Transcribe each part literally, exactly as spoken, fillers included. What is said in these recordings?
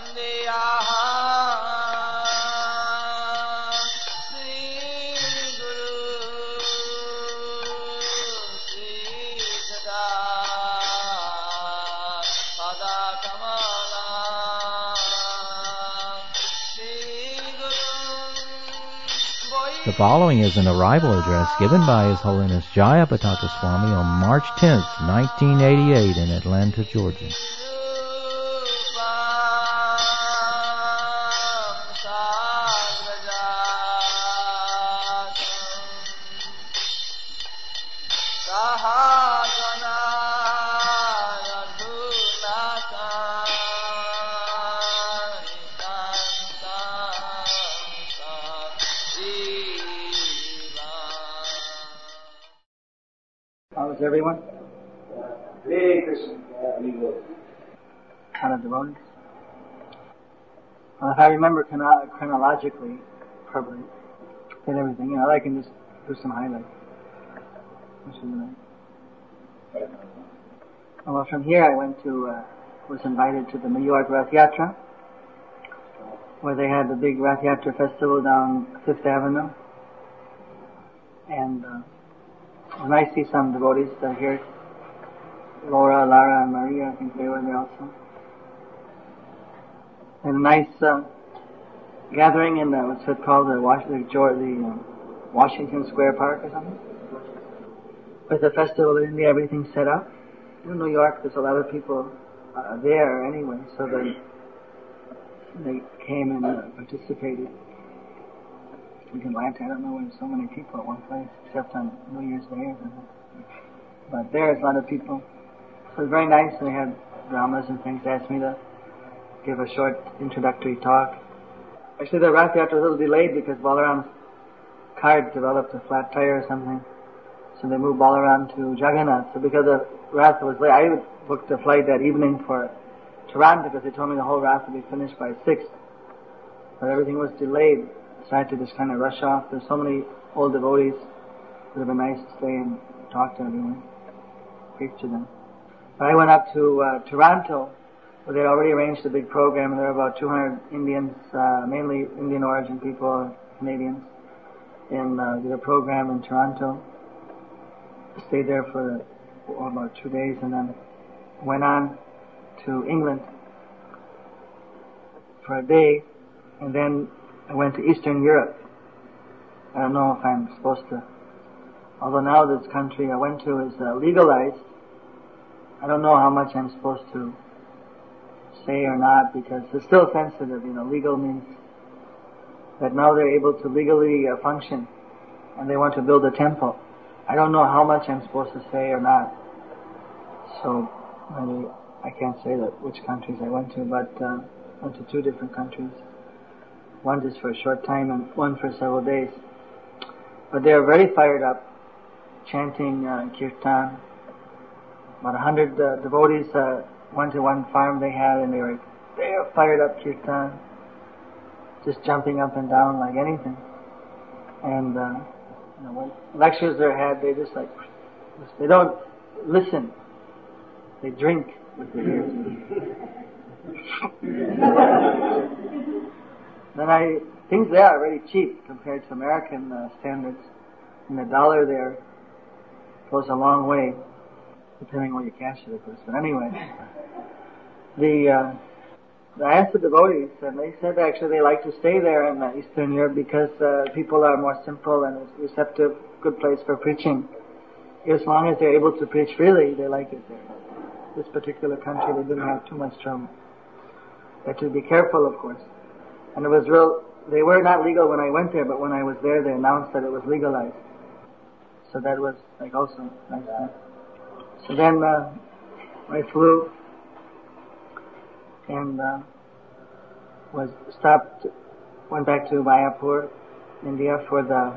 The following is an arrival address given by His Holiness Jayapataka Swami on March tenth, nineteen eighty-eight in Atlanta, Georgia. How's everyone? Hare Krishna. Kind of devoted. Well, if I remember chrono- chronologically, probably did everything. You know, I can just do some highlights. Well, from here I went to, uh, was invited to the New York Rath Yatra, where they had the big Rath Yatra festival down Fifth Avenue. And uh, when I see some devotees that are here, Laura, Lara, and Maria, I think they were there also. And a nice uh, gathering in the, what's it called, the, Was- the, George, the uh, Washington Square Park or something. With the festival in India, everything's set up. In New York, there's a lot of people uh, there anyway, so they they came and uh, participated. In Atlanta, I don't know why there's so many people at one place, except on New Year's Day. But there's a lot of people. So it was very nice. They had dramas and things. They asked me to give a short introductory talk. Actually, the Rath Yatra was a little delayed because Balaram's car developed a flat tire or something. So they moved Balaram to Jagannath. So because the Rath was late, I booked a flight that evening for Toronto because they told me the whole Rath would be finished by six. But everything was delayed. So I had to just kind of rush off. There's so many old devotees. It would have been nice to stay and talk to everyone, preach to them. But I went up to uh, Toronto, where they'd already arranged a big program, and there were about two hundred Indians, uh, mainly Indian origin people, Canadians, in uh, did a program in Toronto. Stayed there for oh, about two days, and then went on to England for a day, and then I went to Eastern Europe. I don't know if I'm supposed to, although now this country I went to is uh, legalized, I don't know how much I'm supposed to say or not, because it's still sensitive. You know, legal means that now they're able to legally uh, function, and they want to build a temple. I don't know how much I'm supposed to say or not, so maybe I can't say that which countries I went to, but uh, went to two different countries. One just for a short time and one for several days. But they are very fired up, chanting uh, kirtan. About a hundred uh, devotees uh, went to one farm they had, and they were they were fired up kirtan, just jumping up and down like anything. And uh, you know, when lectures are had, they just like they don't listen; they drink with their ears. Then I, things there are very cheap compared to American uh, standards. And the dollar there goes a long way, depending on where you cash it, of course. But anyway, the, uh, I asked the devotees, and they said actually they like to stay there in uh, Eastern Europe because uh, people are more simple and receptive, good place for preaching. As long as they're able to preach freely, they like it there. This particular country, they didn't have too much trouble. They had to be careful, of course. And it was real, they were not legal when I went there, but when I was there, they announced that it was legalized. So that was, like, also nice. So then, uh, I flew and, uh, was stopped, went back to Mayapur, India for the,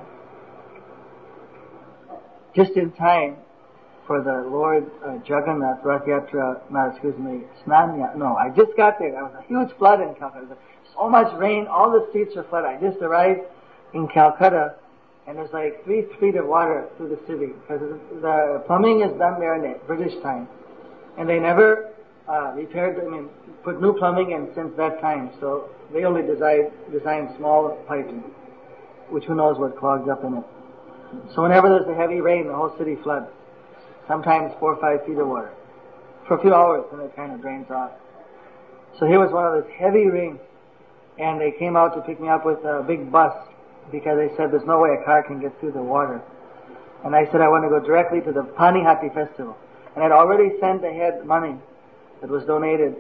just in time for the Lord uh, Jagannath Rath Yatra, no, excuse me, Snanya, no, I just got there. There was a huge flood in Calcutta. So much rain, all the streets were flooded. I just arrived in Calcutta, and there's like three feet of water through the city, because the plumbing is done there in the British time. And they never uh, repaired, I mean, put new plumbing in since that time. So they only designed, designed small piping, which who knows what clogs up in it. So whenever there's a heavy rain, the whole city floods. Sometimes four or five feet of water. For a few hours, and it kind of drains off. So here was one of those heavy rains, and they came out to pick me up with a big bus, because they said there's no way a car can get through the water. And I said I want to go directly to the Panihati festival. And I'd already sent ahead money that was donated,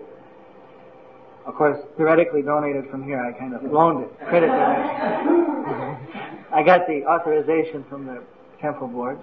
of course, theoretically donated from here. I kind of loaned it, credit donation. I got the authorization from the temple board.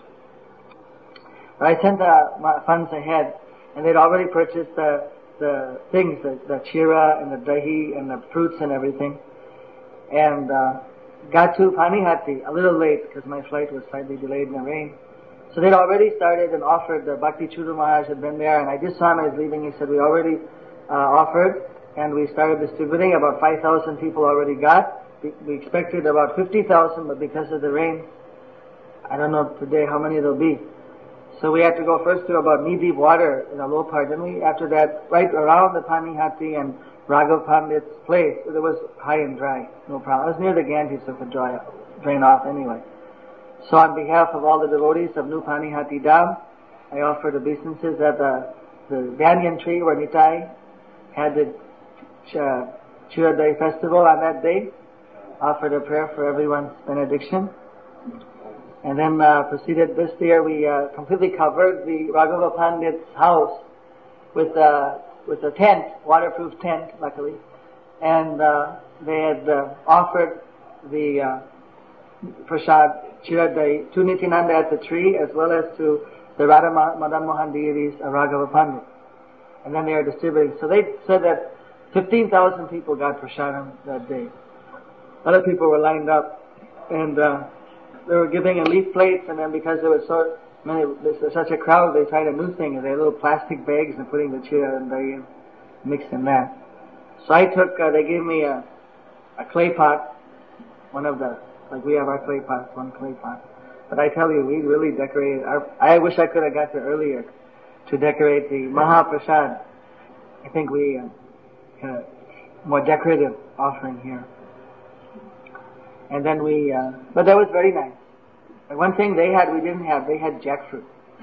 But I sent the my funds ahead, and they'd already purchased the the things, the, the chira and the dahi and the fruits and everything. And uh, got to Panihati a little late because my flight was slightly delayed in the rain. So they'd already started and offered. The Bhakti Chudu Maharaj had been there, and I just saw him as leaving. He said, we already uh, offered, and we started distributing. About five thousand people already got. We, we expected about fifty thousand, but because of the rain, I don't know today how many there'll be. So we had to go first to about knee-deep water in a low part. Then we, after that, right around the Panihati and Raghav Pandit's place, it was high and dry, no problem. It was near the Ganges, so it could dry, drain off anyway. So on behalf of all the devotees of New Panihati Dam, I offered obeisances at the, the banyan tree where Nitai had the uh, Chiradai festival on that day. Offered a prayer for everyone's benediction. And then uh, proceeded this year, we uh, completely covered the Raghava Pandit's house with uh, with a tent, waterproof tent, luckily. And uh, they had uh, offered the uh, Prasad Chiradai to Nityananda at the tree, as well as to the Radha Madan Mohan deities of Raghava Pandit. And then they are distributing. So they said that fifteen thousand people got prasadam that day. Other people were lined up, and uh, they were giving in leaf plates, and then because there was so many, there's such a crowd, they tried a new thing, and they had little plastic bags and putting the chira and dahi mixed in that. So I took, uh, they gave me a, a clay pot, one of the, like we have our clay pots, one clay pot. But I tell you, we really decorated, our, I wish I could have got there earlier to decorate the Mahaprasad. I think we uh, had a more decorative offering here. And then we, uh, but that was very nice. And one thing they had we didn't have, they had jackfruit.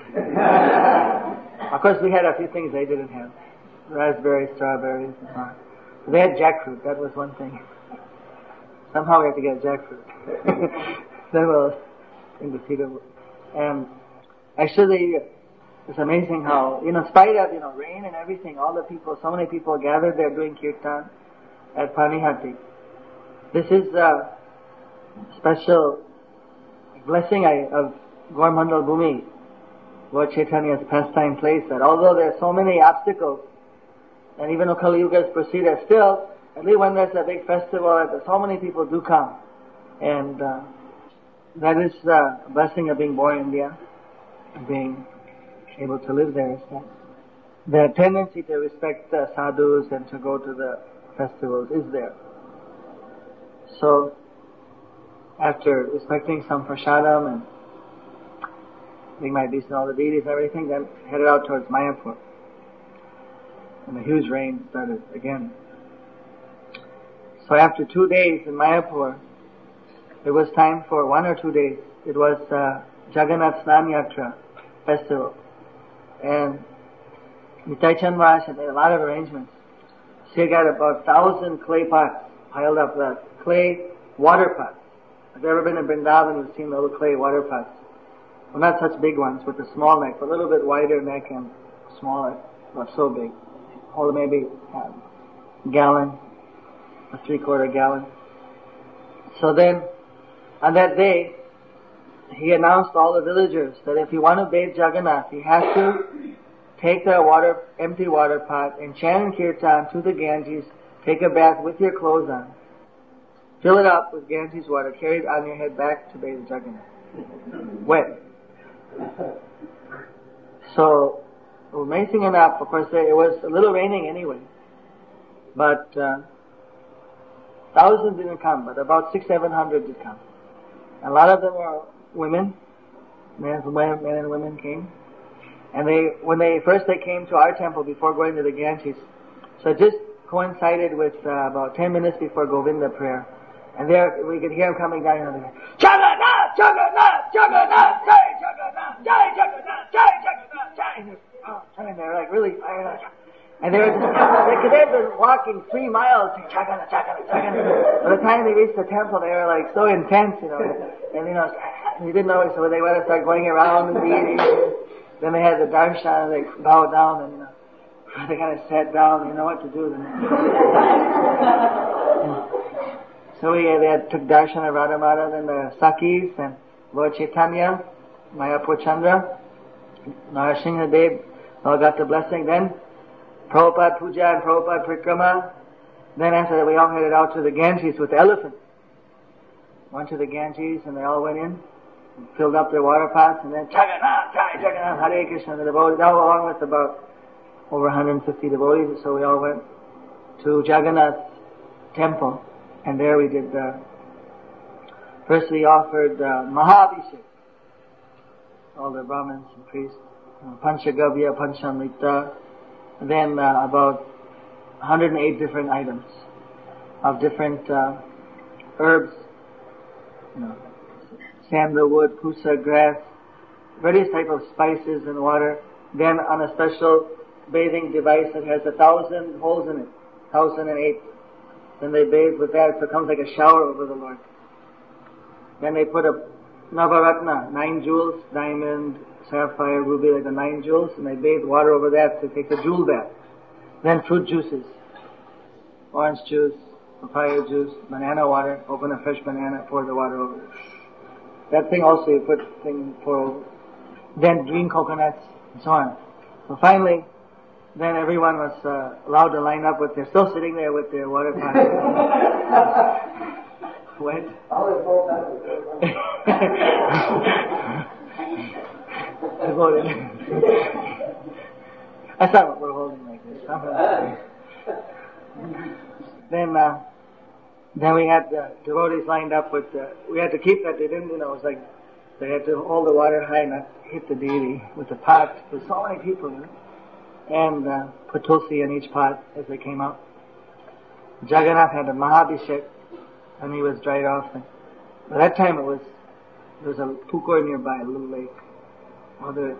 Of course we had a few things they didn't have. Raspberries, strawberries, and so on. So they had jackfruit, that was one thing. Somehow we had to get jackfruit. That was indefeatable. And actually, it's amazing how, you know, in spite of, you know, rain and everything, all the people, so many people gathered there doing kirtan at Panihati. This is a special blessing I, of Gaur-Mandal Bhumi, Lord Chaitanya's pastime place, that although there are so many obstacles, and even though Kali Yuga has proceeded, still, at least when there's a big festival, so many people do come. And uh, that is the blessing of being born in India, being able to live there. Is that the tendency to respect the sadhus and to go to the festivals is there. So, after respecting some prasadam and being my beast and all the deities and everything, then headed out towards Mayapur. And a huge rain started again. So after two days in Mayapur, it was time for one or two days. It was uh, Jagannath Snan Yatra festival. And Nitai Chand Maharaj had a lot of arrangements. So he got about a thousand clay pots piled up, the clay water pots. If you've ever been in Vrindavan, you've seen the little clay water pots. Well, not such big ones with a small neck, but a little bit wider neck and smaller, not so big. Hold maybe a gallon, a three-quarter gallon. So then, on that day, he announced to all the villagers that if you want to bathe Jagannath, you have to take the water, empty water pot and chant kirtan to the Ganges, take a bath with your clothes on, fill it up with Ganges water, carry it on your head back to bathe Jagannath. Wet. So, amazing enough, of course, it was a little raining anyway, but uh, thousands didn't come, but about six, seven hundred did come. A lot of them were women, men, men and women came, And they, when they, first they came to our temple before going to the Ganges. So it just coincided with uh, about ten minutes before Govinda prayer. And there, we could hear him coming down, you know, Jagannath, Jagannath, Jagannath, Jai Jagannath, Jai Jagannath, Jai Jagannath, Jai. Oh, and they're like really fired up. And they were just, because they'd been walking three miles, Jagannath, Jagannath, Jagannath. By the time they reached the temple, they were like so intense, you know. And, you know, they didn't know, so they went to start going around and eating. Then they had the darshan, and they bowed down, and, you know, they kind of sat down, they know what to do then. So we they had, took darshan of Radhamada, then the Sakis, and Lord Chaitanya, Mayapur Chandra, Narasingha Dev, all got the blessing. Then Prabhupada Puja and Prabhupada Prikrama. Then after that we all headed out to the Ganges with the elephants. Went to the Ganges and they all went in, and filled up their water pots, and then Jagannath, Jai Jagannath, Hare Krishna, the devotees, all along with about over one hundred fifty devotees. So we all went to Jagannath temple. And there we did, uh, first we offered uh, Mahabhishek, all the Brahmins and priests, uh, Panchagavya, Panchamrita, then uh, about one hundred eight different items of different uh, herbs, you know, sandalwood, pusa, grass, various type of spices and water. Then on a special bathing device that has a thousand holes in it, thousand and eight. Then they bathe with that, so it becomes like a shower over the Lord. Then they put a Navaratna, nine jewels, diamond, sapphire, ruby, like the nine jewels, and they bathe water over that to take the jewel bath. Then fruit juices, orange juice, papaya juice, banana water, open a fresh banana, pour the water over it. That thing also you put thing pour over. Then green coconuts, and so on. So finally, then everyone was uh, allowed to line up with, they're still sitting there with their water pots. Wet. That's not what we're holding like this. Then, uh, then we had the devotees lined up with, uh, we had to keep that, they didn't, you know, it was like, they had to hold the water high and not hit the deity with the pot. There's so many people, you know. And uh, put tulsi in each pot as they came out. Jagannath had a Mahabhishek, and he was dried off. And by that time it was, there was a pukur nearby, a little lake. Well, the,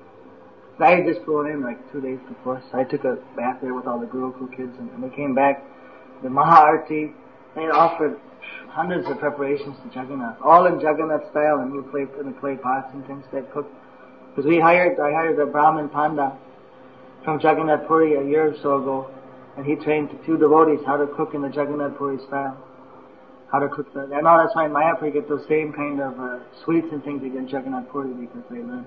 I had just flown in like two days before, so I took a bath there with all the Gurukul kids, and when we came back, the Maha-Arti, they offered hundreds of preparations to Jagannath, all in Jagannath style, and we clay, in the clay pots and things they cooked. Because we hired, I hired a Brahmin Panda from Jagannath Puri a year or so ago, and he trained two devotees how to cook in the Jagannath Puri style. How to cook the, and all that's why in Mayapur you get those same kind of uh, sweets and things you get in Jagannath Puri because they learn.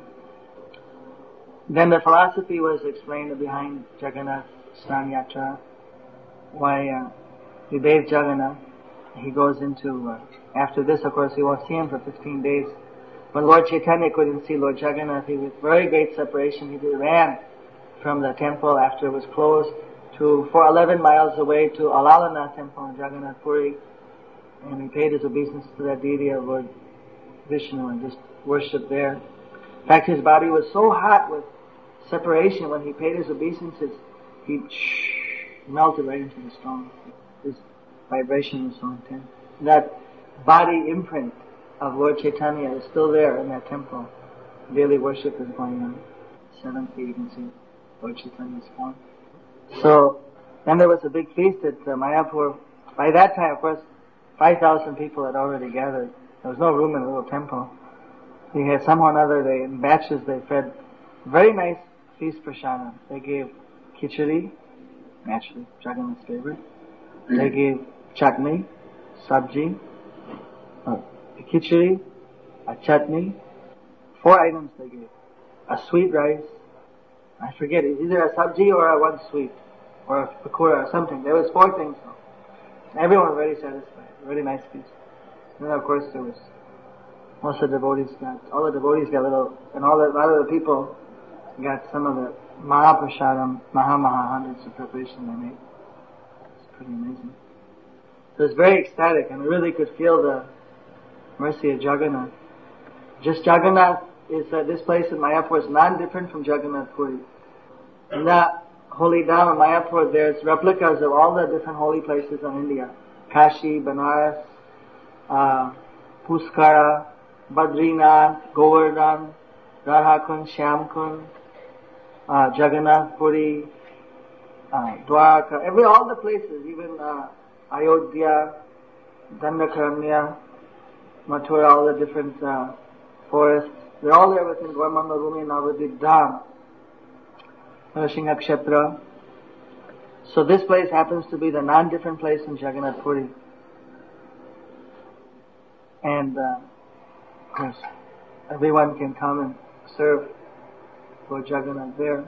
Then the philosophy was explained behind Jagannath Snan Yatra, why uh, he bathed Jagannath. He goes into, uh, after this of course he won't see him for fifteen days. When Lord Chaitanya couldn't see Lord Jagannath, he was very great separation. He ran from the temple after it was closed to, for eleven miles away to Alalana temple in Jagannath Puri, and he paid his obeisance to that deity of Lord Vishnu and just worshipped there. In fact, his body was so hot with separation when he paid his obeisances, he melted right into the stone. His vibration was so intense. That body imprint of Lord Chaitanya is still there in that temple. Daily worship is going on. Seventh day you can see Lord Chaitanya's form. So, then there was a big feast at uh, Mayapur. By that time, of course, five thousand people had already gathered. There was no room in the little temple. They had somehow or another, they, in batches, they fed very nice feast prashadam. They gave khichdi, naturally, Jagannath's favorite. They gave chutney, sabji, uh, a khichdi, a chutney, four items they gave. A sweet rice, I forget, it's either a sabji or a one sweet, or a pakora or something. There was four things. Everyone was very satisfied. Very nice feast. And then of course there was, most of the devotees got, all the devotees got a little, and all the, a lot of the people got some of the Mahaprashadam, Maha Maha hundreds of preparation they made. It's pretty amazing. So it was very ecstatic, and we really could feel the mercy of Jagannath. Just Jagannath is that this place in Mayapur is non-different from Jagannath Puri. In the holy Dham in Mayapur, there's replicas of all the different holy places in India. Kashi, Banaras, uh, Puskara, Badrinath, Govardhan, Radhakund, Shyamkund, uh, Jagannath Puri, uh, Dwarka, every, all the places, even uh, Ayodhya, Dandakaranya, Mathura, all the different uh, forests, they're all there within Gaurmanda Bhumi and Navadvip Dham, Narasingha Kshetra. So this place happens to be the non-different place in Jagannath Puri. And uh, of course, everyone can come and serve Lord Jagannath there.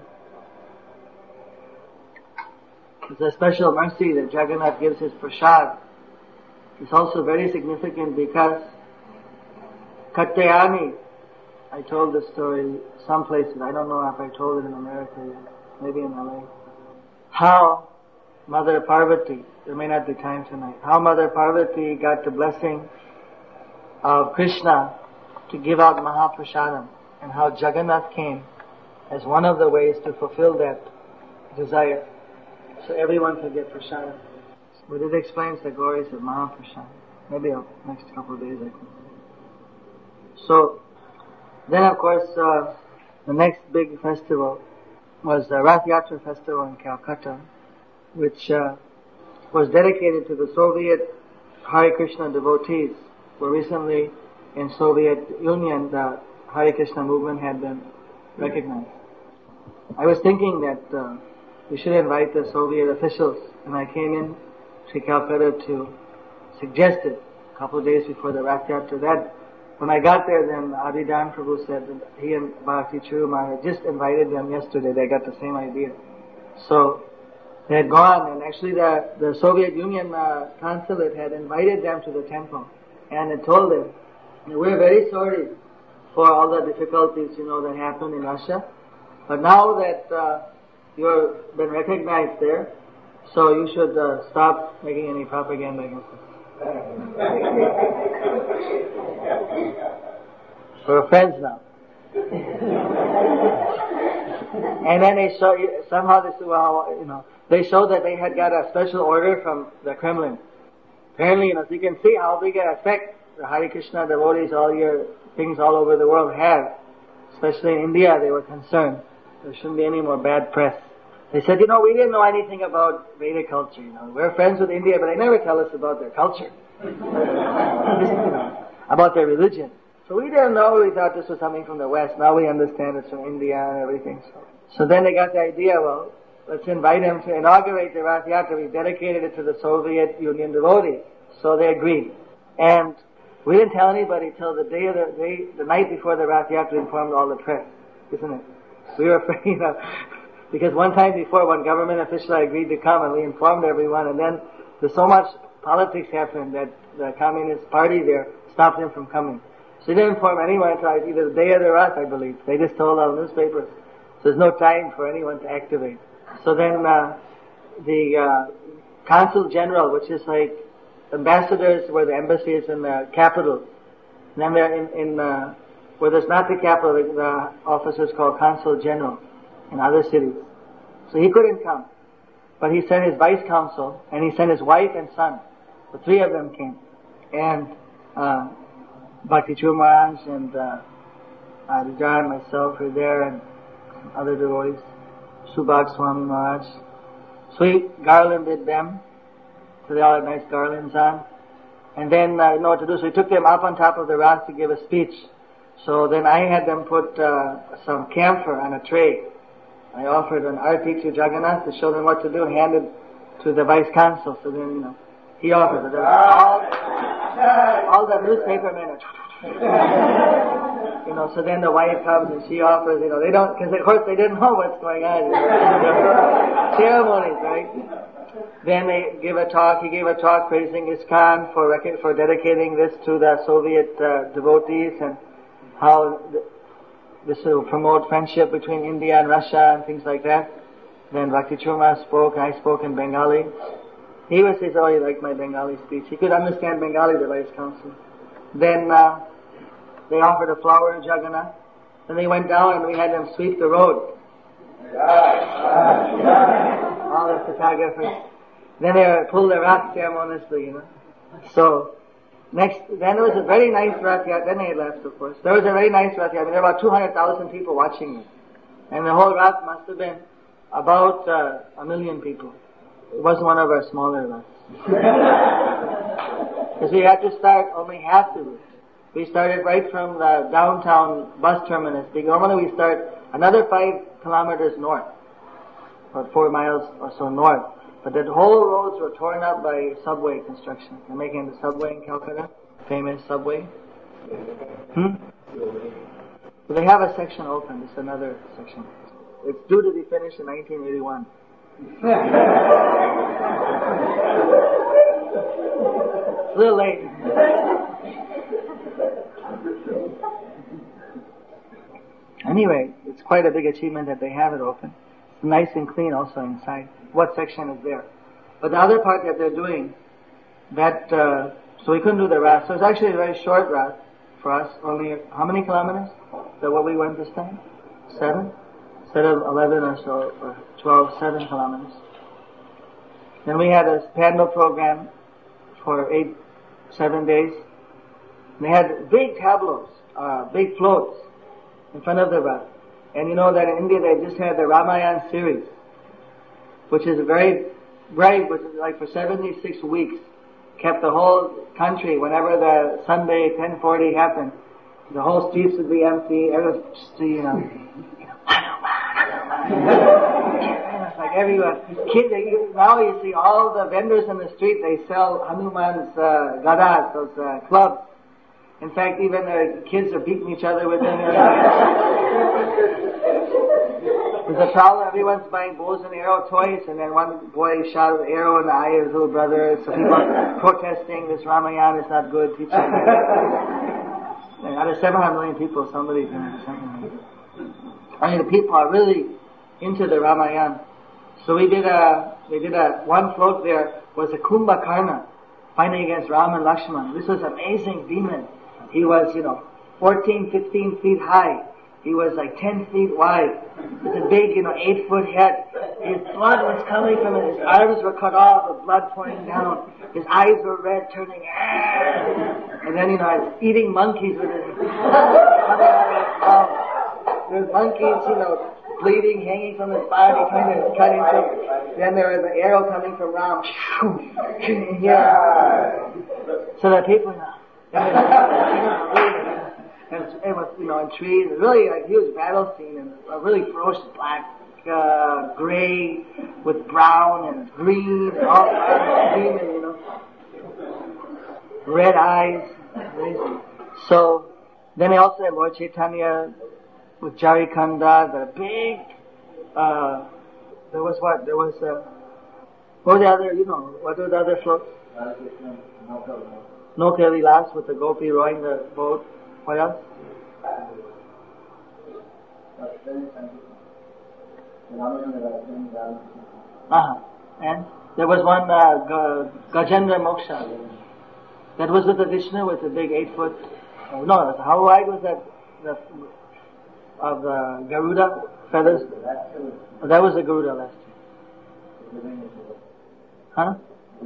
It's a special mercy that Jagannath gives his prasad. It's also very significant because Katyayani, I told this story some places, I don't know if I told it in America yet, maybe in L A. How Mother Parvati, there may not be time tonight, how Mother Parvati got the blessing of Krishna to give out Mahaprasadam, and how Jagannath came as one of the ways to fulfill that desire, so everyone could get prasadam. But it explains the glories of Mahaprasadam. Maybe in the next couple of days I can. So, then of course, uh, the next big festival was the Rath Yatra festival in Calcutta, which uh, was dedicated to the Soviet Hare Krishna devotees. Where recently in Soviet Union the Hare Krishna movement had been recognized. I was thinking that uh, we should invite the Soviet officials, and I came in to Calcutta to suggest it a couple of days before the Rath Yatra. That when I got there, then Adidan Prabhu said that he and Bhakti Churumar had just invited them yesterday. They got the same idea. So they had gone, and actually the, the Soviet Union uh, consulate had invited them to the temple. And it told them, we're very sorry for all the difficulties, you know, that happened in Russia. But now that uh, you've been recognized there, so you should uh, stop making any propaganda against us. We're friends now. And then they show, somehow this, well, you know, they showed that they had got a special order from the Kremlin. Apparently, you know, so you can see how big an effect the Hare Krishna devotees, all your things all over the world have. Especially in India, they were concerned. There shouldn't be any more bad press. They said, you know, we didn't know anything about Vedic culture, you know. We're friends with India, but they never tell us about their culture. you know, about their religion. So we didn't know, we thought this was something from the West. Now we understand it's from India and everything. So, so then they got the idea, well, let's invite him to inaugurate the Rath Yatra. We dedicated it to the Soviet Union devotees. So they agreed. And we didn't tell anybody till the day of the day, the night before the Rath Yatra, informed all the press, isn't it? We were afraid, you know, because one time before, one government official agreed to come, and we informed everyone, and then there's so much politics happened that the Communist Party there stopped him from coming. So they didn't inform anyone until either the day of the Rath, I believe. They just told all the newspapers. So there's no time for anyone to activate. So then uh, the uh, Consul General, which is like ambassadors where the embassy is in the capital. And then they're in, in uh, where there's not the capital, the, the office is called Consul General in other cities. So he couldn't come. But he sent his vice consul, and he sent his wife and son. The three of them came. And uh, Bhakti Chur Maharaj and uh, Rajan, myself were there, and other devotees. Subhag Swami Maharaj. So he garlanded them. So they all had nice garlands on. And then, I uh, know what to do, so he took them up on top of the Rath to give a speech. So then I had them put uh, some camphor on a tray. I offered an arti to Jagannath to show them what to do, handed to the vice consul. So then, you know, he offered it. All, all the newspapermen are, you know, so then the wife comes and she offers, you know, they don't, because of course they didn't know what's going on. You know, ceremonies, right? Then they give a talk, he gave a talk praising ISKCON for for dedicating this to the Soviet uh, devotees, and how th- this will promote friendship between India and Russia and things like that. Then Bhakti Churma spoke, I spoke in Bengali. He was, he always liked my Bengali speech. He could understand Bengali, the vice consul. Then uh, they offered a flower to Jagannath, Then they went down and we had them sweep the road. All the photographers. Then they pulled the Rath ceremoniously, you know. So, next, then there was a very nice Rath Yatra. Then they left, of course. There was a very nice Rath Yatra. I mean, there were about two hundred thousand people watching it. And the whole Rath must have been about uh, a million people. It wasn't one of our smaller Raths. Because we had to start only half the route. We started right from the downtown bus terminus. Normally we start another five kilometers north, or four miles or so north. But the whole roads were torn up by subway construction. They're making the subway in Calcutta, famous subway. Hmm? So they have a section open. This is another section. It's due to be finished in nineteen eighty-one. A little late. Anyway, it's quite a big achievement that they have it open. It's nice and clean also inside. What section is there? But the other part that they're doing, that, uh, so we couldn't do the Rath. So it's actually a very short Rath for us. Only, how many kilometers? Is that what we went this time? Seven? Instead of eleven or so, or twelve, seven kilometers. Then we had a Pandal program for eight, seven days. And they had big tableaus, uh, big floats in front of the Rath. And you know that in India they just had the Ramayana series, which is very bright, which is like for seventy-six weeks, kept the whole country, whenever the Sunday ten forty happened, the whole streets would be empty, everyone, you know, it's like everyone, kids, now you see all the vendors in the street, they sell Hanuman's uh, gadas, those uh, clubs. In fact, even the kids are beating each other with them. There's a problem, everyone's buying bows and arrow toys, and then one boy shot an arrow in the eye of his little brother, so people are protesting, this Ramayana is not good, teaching. And out of seven hundred million people, somebody's going to do something like that. I mean, the people are really into the Ramayana. So we did a, we did a, one float there was a Kumbhakarna fighting against Ram and Lakshman. This was an amazing demon. He was, you know, fourteen, fifteen feet high. He was like ten feet wide. With a big, you know, eight foot head. His blood was coming from it. His arms were cut off, the blood pouring down. His eyes were red, turning, ah! And then, you know, I was eating monkeys with his coming out of his mouth. There's monkeys, you know, bleeding, hanging from his body, trying to cut into. Then there was an arrow coming from Ram. Yeah. So the people, you know, it was, you know, in trees. It was really a huge battle scene, and a really ferocious black, uh, gray with brown and green and all green and, you know, red eyes. Amazing. So then they also had Lord Chaitanya with Jarikanda, the big. Uh, there was what? There was. Uh, what were the other? You know, what were the other floats? Nauka Vilas with the gopi rowing the boat. What else? Uh-huh. And there was one uh, G- Gajendra Moksha. That was with the Vishnu with the big eight foot. Oh, no, how wide was that? The, of the Garuda feathers? Oh, that was the Garuda last year. Huh?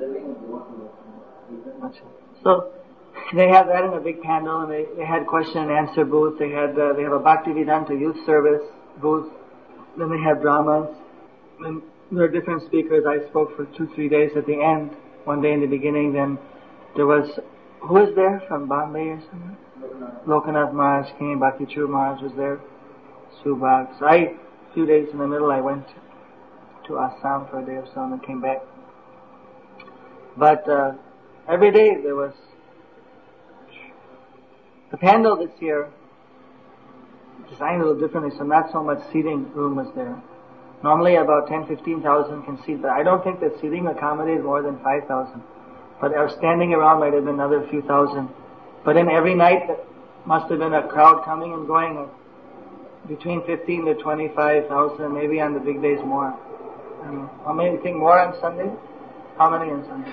So they have that in a big panel, and they, they had question and answer booth. They had uh, they have a Bhaktivedanta youth service booth. Then they have dramas. And there are different speakers. I spoke for two three days at the end. One day in the beginning. Then there was who was there from Bombay or something? Lokanath Maharaj came. Bhakti Churu Maharaj was there. Subhag. So I a few days in the middle I went to Assam for a day or so and then came back. But uh, every day there was the pandal this year designed a little differently, so not so much seating room was there. Normally about ten, fifteen thousand can seat, but I don't think that seating accommodates more than five thousand. But our standing around might have been another few thousand. But then every night there must have been a crowd coming and going of between fifteen to twenty-five thousand, maybe on the big days more. I mean, how many think more on Sunday? How many on Sunday?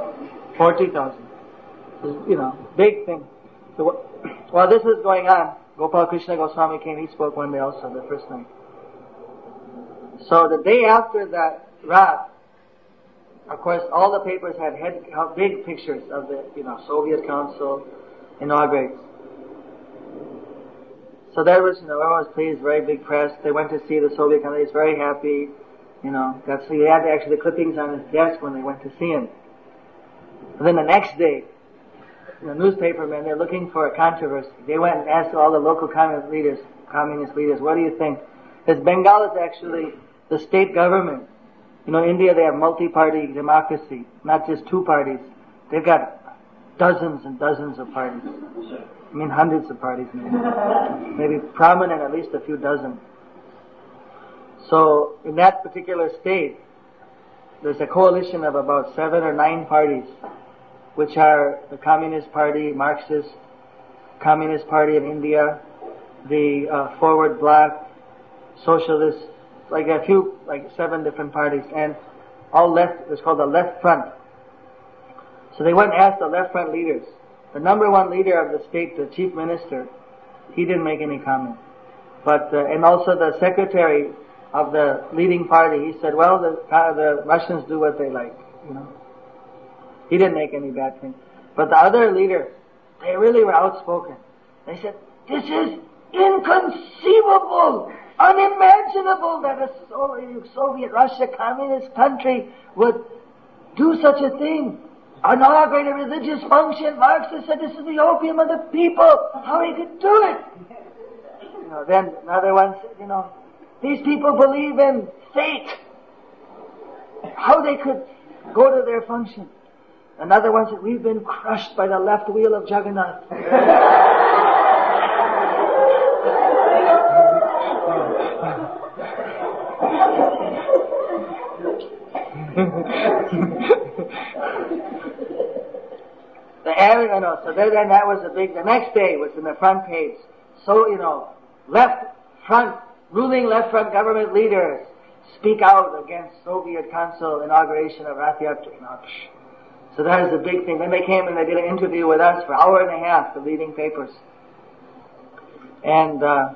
forty thousand. You know, big thing. So while this was going on, Gopal Krishna Goswami came, he spoke one day also, the first night. So the day after that Rath, of course, all the papers had head, big pictures of the, you know, Soviet Council inaugurates. So there was, you know, everyone was pleased, very big press. They went to see the Soviet Council. He was very happy. You know, that's, he had actually the clippings on his desk when they went to see him. And then the next day, the newspapermen, they're looking for a controversy. They went and asked all the local communist leaders, communist leaders, what do you think? Because Bengal is actually the state government. You know, India, they have multi-party democracy, not just two parties. They've got dozens and dozens of parties. I mean, hundreds of parties, maybe. Maybe prominent, at least a few dozen. So, in that particular state, there's a coalition of about seven or nine parties, which are the Communist Party, Marxist, Communist Party of India, the uh, Forward Bloc, Socialist, like a few, like seven different parties, and all left, it's called the Left Front. So they went and asked the Left Front leaders. The number one leader of the state, the chief minister, he didn't make any comment. But, uh, and also the secretary of the leading party, he said, well, the, uh, the Russians do what they like, you know. He didn't make any bad thing. But the other leaders, they really were outspoken. They said, this is inconceivable, unimaginable that a Soviet Russia communist country would do such a thing. Inaugurate a religious function. Marxists said this is the opium of the people. How he could do it? You know, then another one said, you know, these people believe in fate. How they could go to their function. Another one said, we've been crushed by the left wheel of Jagannath. And, you know, so then, then that was the big, the next day was in the front page. So, you know, left front, ruling left front government leaders speak out against Soviet Council inauguration of Rath Yatra, you know. So that was a big thing. Then they came and they did an interview with us for an hour and a half, the leading papers. And, uh,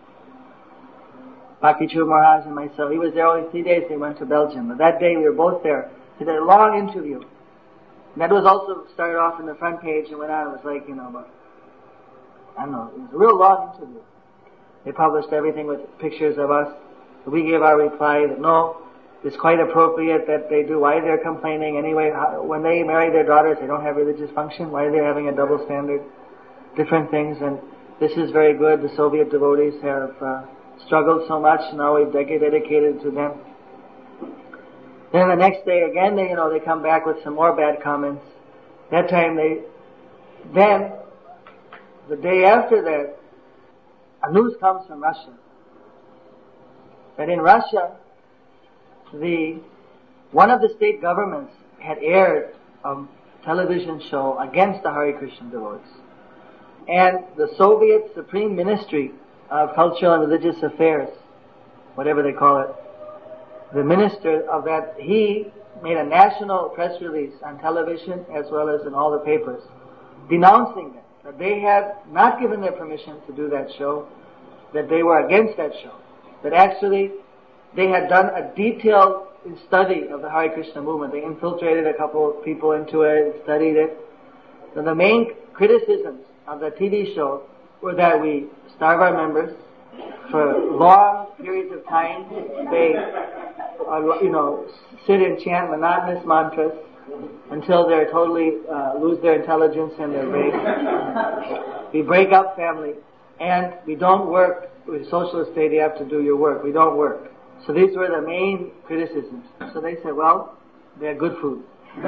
Bhakti Chur Maharaj and myself, he was there only three days, they went to Belgium. But that day we were both there. They did a long interview. And that was also started off in the front page and went on. It was like, you know, about, I don't know, it was a real long interview. They published everything with pictures of us. So we gave our reply that no, it's quite appropriate that they do. Why they're complaining anyway? How, when they marry their daughters, they don't have religious function. Why are they having a double standard? Different things. And this is very good. The Soviet devotees have uh, struggled so much. Now we've dedicated to them. Then the next day again, they, you know, they come back with some more bad comments. That time they, then, the day after that, a news comes from Russia. That in Russia, the, one of the state governments had aired a television show against the Hare Krishna devotees. And the Soviet Supreme Ministry of Cultural and Religious Affairs, whatever they call it, the minister of that, he made a national press release on television as well as in all the papers, denouncing them, that they had not given their permission to do that show, that they were against that show, that actually they had done a detailed study of the Hare Krishna movement. They infiltrated a couple of people into it and studied it. So the main criticisms of the T V show were that we starve our members for long periods of time. They Uh, you know, sit and chant monotonous mantras until they're totally uh, lose their intelligence and their race. We break up family, and we don't work. With socialist state, you have to do your work. We don't work. So these were the main criticisms. So they said, well, they're good food. With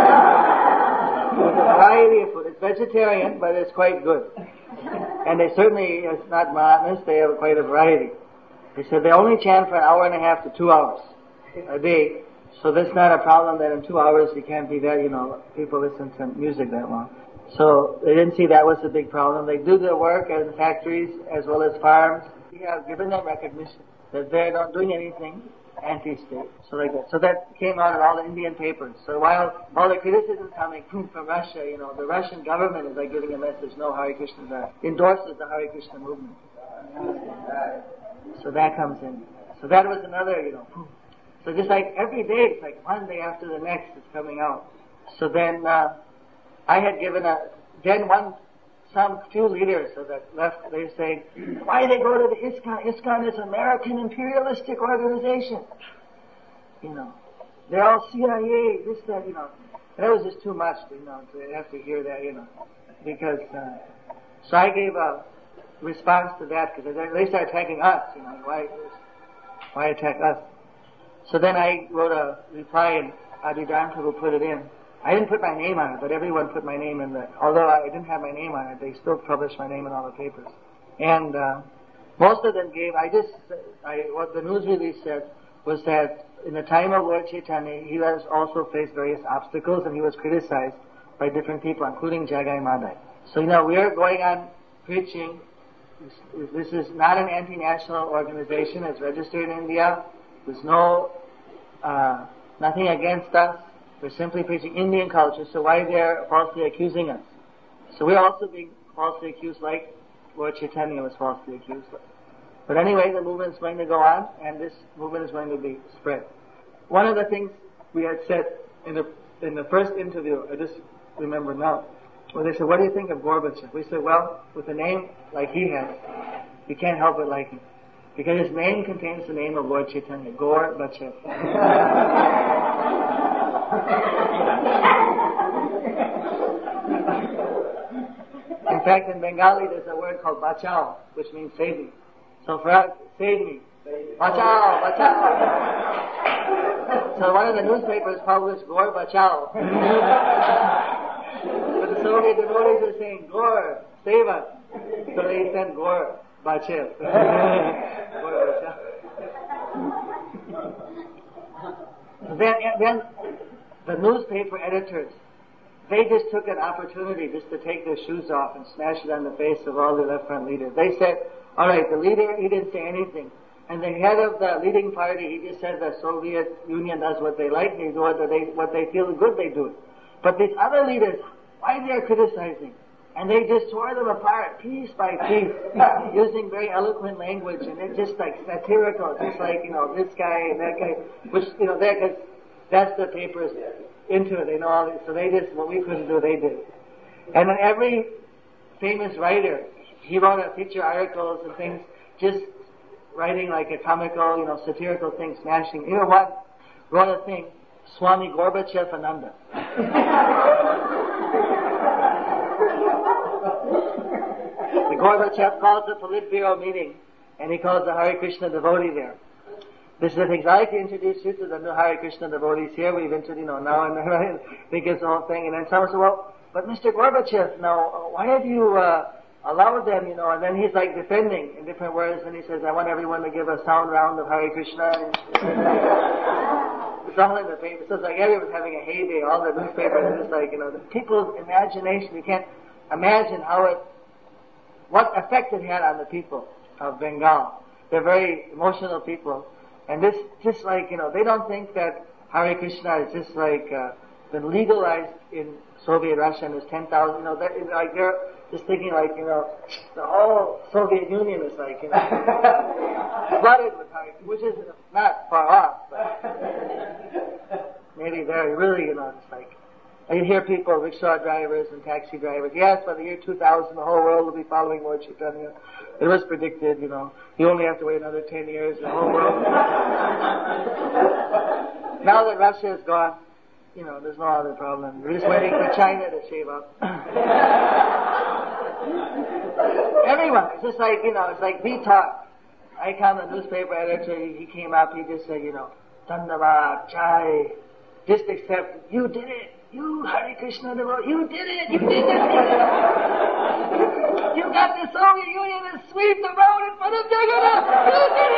a variety of food. It's vegetarian, but it's quite good. And they certainly, it's not monotonous. They have quite a variety. They said they only chant for an hour and a half to two hours a day, so that's not a problem that in two hours you can't be there, you know, people listen to music that long. So they didn't see that was a big problem. They do their work in factories as well as farms. We have given them recognition that they're not doing anything anti-state. So like that. So that came out in all the Indian papers. So while all the criticism coming from Russia, you know, the Russian government is like giving a message, no, Hare Krishna, that endorses the Hare Krishna movement. So that comes in. So that was another, you know. So just like every day, it's like one day after the next, it's coming out. So then uh, I had given a, then one, some few leaders of the left, they say, why they go to the ISKCON? ISKCON is American imperialistic organization. You know, they're all C I A, this, that, you know. That was just too much, you know, to have to hear that, you know. Because, uh, so I gave a response to that, because they started attacking us, you know, why, why attack us? So then I wrote a reply, and Adidhan Prabhu put it in. I didn't put my name on it, but everyone put my name in the, although I didn't have my name on it, they still published my name in all the papers. And, uh, most of them gave, I just, I, what the news release said was that in the time of Lord Chaitanya, he has also faced various obstacles, and he was criticized by different people, including Jagai Madai. So, you know, we are going on preaching. This, this is not an anti-national organization. It's registered in India. There's no, uh, nothing against us. We're simply preaching Indian culture, so why they're falsely accusing us? So we're also being falsely accused like Lord Chaitanya was falsely accused. But anyway, the movement is going to go on, and this movement is going to be spread. One of the things we had said in the in the first interview, I just remember now, where they said, what do you think of Gorbachev? We said, well, with a name like he has, you can't help but like him. Because his name contains the name of Lord Chaitanya, Gorbachev. In fact, in Bengali there's a word called bachao, which means save me. So for us, save me. Bachao, bachao. So one of the newspapers published Gor Bachao. But the Soviet devotees are saying, Gor, save us. So they sent Gor Bachev. Gor Bachev. Then, then the newspaper editors, they just took an opportunity just to take their shoes off and smash it on the face of all the left front leaders. They said, all right, the leader, he didn't say anything. And the head of the leading party, he just said the Soviet Union does what they like, they do what they, what they feel good, they do it. But these other leaders, why they are criticizing? And they just tore them apart, piece by piece, using very eloquent language, and it's just like satirical, just like, you know, this guy and that guy, which, you know, that guy, that's the papers into it, they know all this, so they just, what we couldn't do, they did. And then every famous writer, he wrote a feature articles and things, just writing like a comical, you know, satirical thing, smashing. You know what? Wrote a thing, Swami Gorbachev Ananda. The Gorbachev calls the Politburo meeting, and he calls the Hare Krishna devotee there. This is the thing. I like to introduce you to the new Hare Krishna devotees here. We've introduced, you know, now and then, right? They give the whole thing, and then someone says, well, but Mister Gorbachev, now, why have you, uh, allowed them, you know, and then he's like defending in different words, and he says, I want everyone to give a sound round of Hare Krishna. And it's all in the paper. So it's like everyone's having a heyday, all the newspapers, it's like, you know, the people's imagination, you can't imagine how it, what effect it had on the people of Bengal. They're very emotional people. And this, just like, you know, they don't think that Hare Krishna is just like, uh, been legalized in Soviet Russia and there's ten thousand, you know, they're, like, they're just thinking like, you know, the whole Soviet Union is like, you know, flooded with Hare, which is not far off, but maybe they're really, you know, it's like, you hear people, rickshaw drivers and taxi drivers, yes, by the year two thousand, the whole world will be following Lord Chaitanya. It was predicted, you know, you only have to wait another ten years, the whole world. Now that Russia is gone, you know, there's no other problem. We're just waiting for China to shave up. Everyone, it's just like, you know, it's like we talk. I come, the newspaper editor, he came up, he just said, you know, Dandavad, Jai, just accept, you did it. You, Hare Krishna, you did it, you did it. You got the Soviet Union to sweep the road in front of Jagannath. You did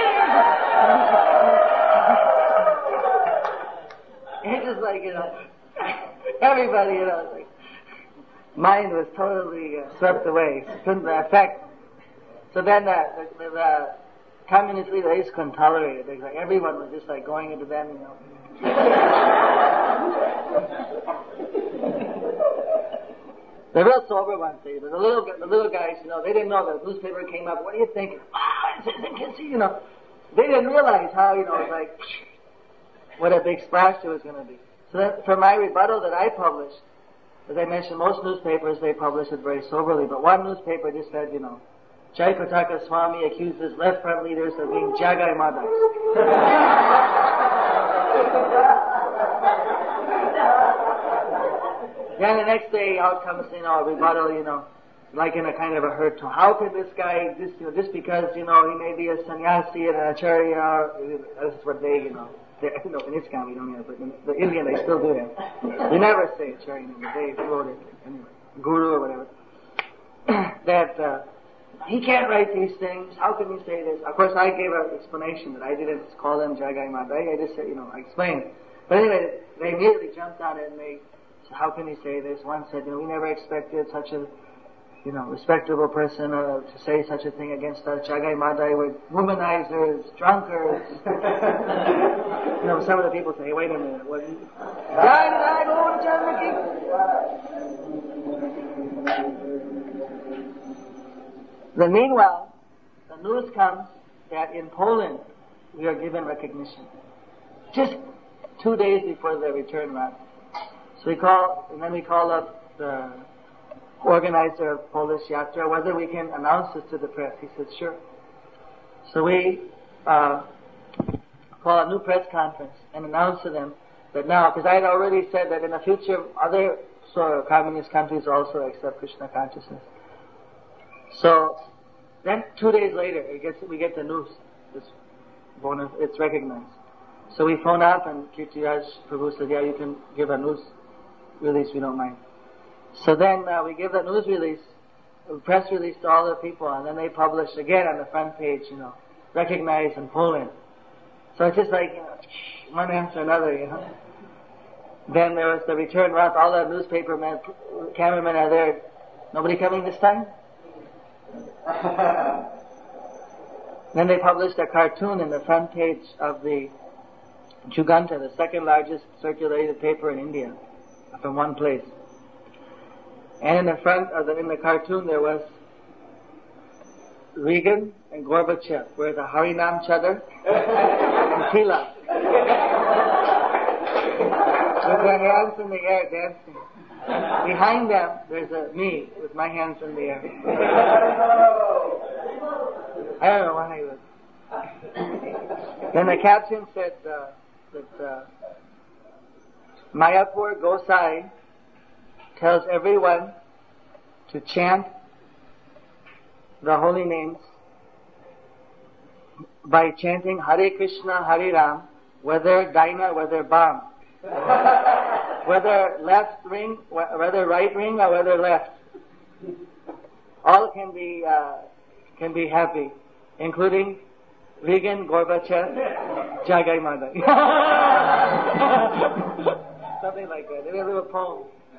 it. It's just like, you know, everybody, you know, like, mind was totally uh, swept away. Couldn't affect. So then uh, the, the, communist leaders, they just couldn't tolerate it. They, like, everyone was just like going into them, you know. The real sober ones, the little, the little guys, you know, they didn't know the newspaper came up. What are you thinking? Ah, it's in Kinsey, you know. They didn't realize how, you know, like, what a big splash there was going to be. So that, for my rebuttal that I published, as I mentioned, most newspapers, they publish it very soberly, but one newspaper just said, you know, Jayapataka Swami accuses left front leaders of being Jagai Madais. Then the next day out comes, you know, a rebuttal, you know, like in a kind of a hurt tone. How can this guy, just, you know, just because, you know, he may be a sannyasi and an acharya, this is what they, you know, they, you know, in ISKCON we don't have, but in the Indian they still do have. They never say acharya, but they wrote it anyway, guru or whatever. that, uh, he can't write these things. How can he say this? Of course, I gave an explanation that I didn't call them Jagai Madai. I just said, you know, I explained. But anyway, they immediately jumped on it and they said, how can he say this? One said, you know, we never expected such a, you know, respectable person uh, to say such a thing against us. Jagai Madai were womanizers, drunkards. You know, some of the people say, wait a minute, what? Jai Jai Gaur Chandra. Then meanwhile, the news comes that in Poland we are given recognition. Just two days before the return run. So we call, and then we call up the organizer of Polish Yatra whether we can announce this to the press. He said, sure. So we uh, call a new press conference and announce to them that now, because I had already said that in the future other sort of communist countries also accept Krishna consciousness. So then two days later, it gets, we get the news. It's, bonus, it's recognized. So we phone up and Kirtiyaj Prabhu said, yeah, you can give a news release, we don't mind. So then uh, we give the news release, a press release to all the people, and then they publish again on the front page, you know, recognized in Poland. So it's just like, you know, one after another, you know. Then there was the return route, all the newspaper men, cameramen are there. Nobody coming this time? Then they published a cartoon in the front page of the Juganta, the second largest circulated paper in India, from one place. And in the front of the, in the cartoon there was Reagan and Gorbachev, where the Harinam Chadar and Tila, with their hands in the air dancing. Behind them, there's a me with my hands in the air. I don't know why he was. Then the captain said uh, that uh, Mayapur Gosai tells everyone to chant the holy names by chanting Hare Krishna, Hare Ram, whether Daina, whether Bam. Whether left ring, whether right ring, or whether left, all can be uh, can be happy, including Reagan, Gorbachev, Jagai Madai. Something like that. Maybe a little poem.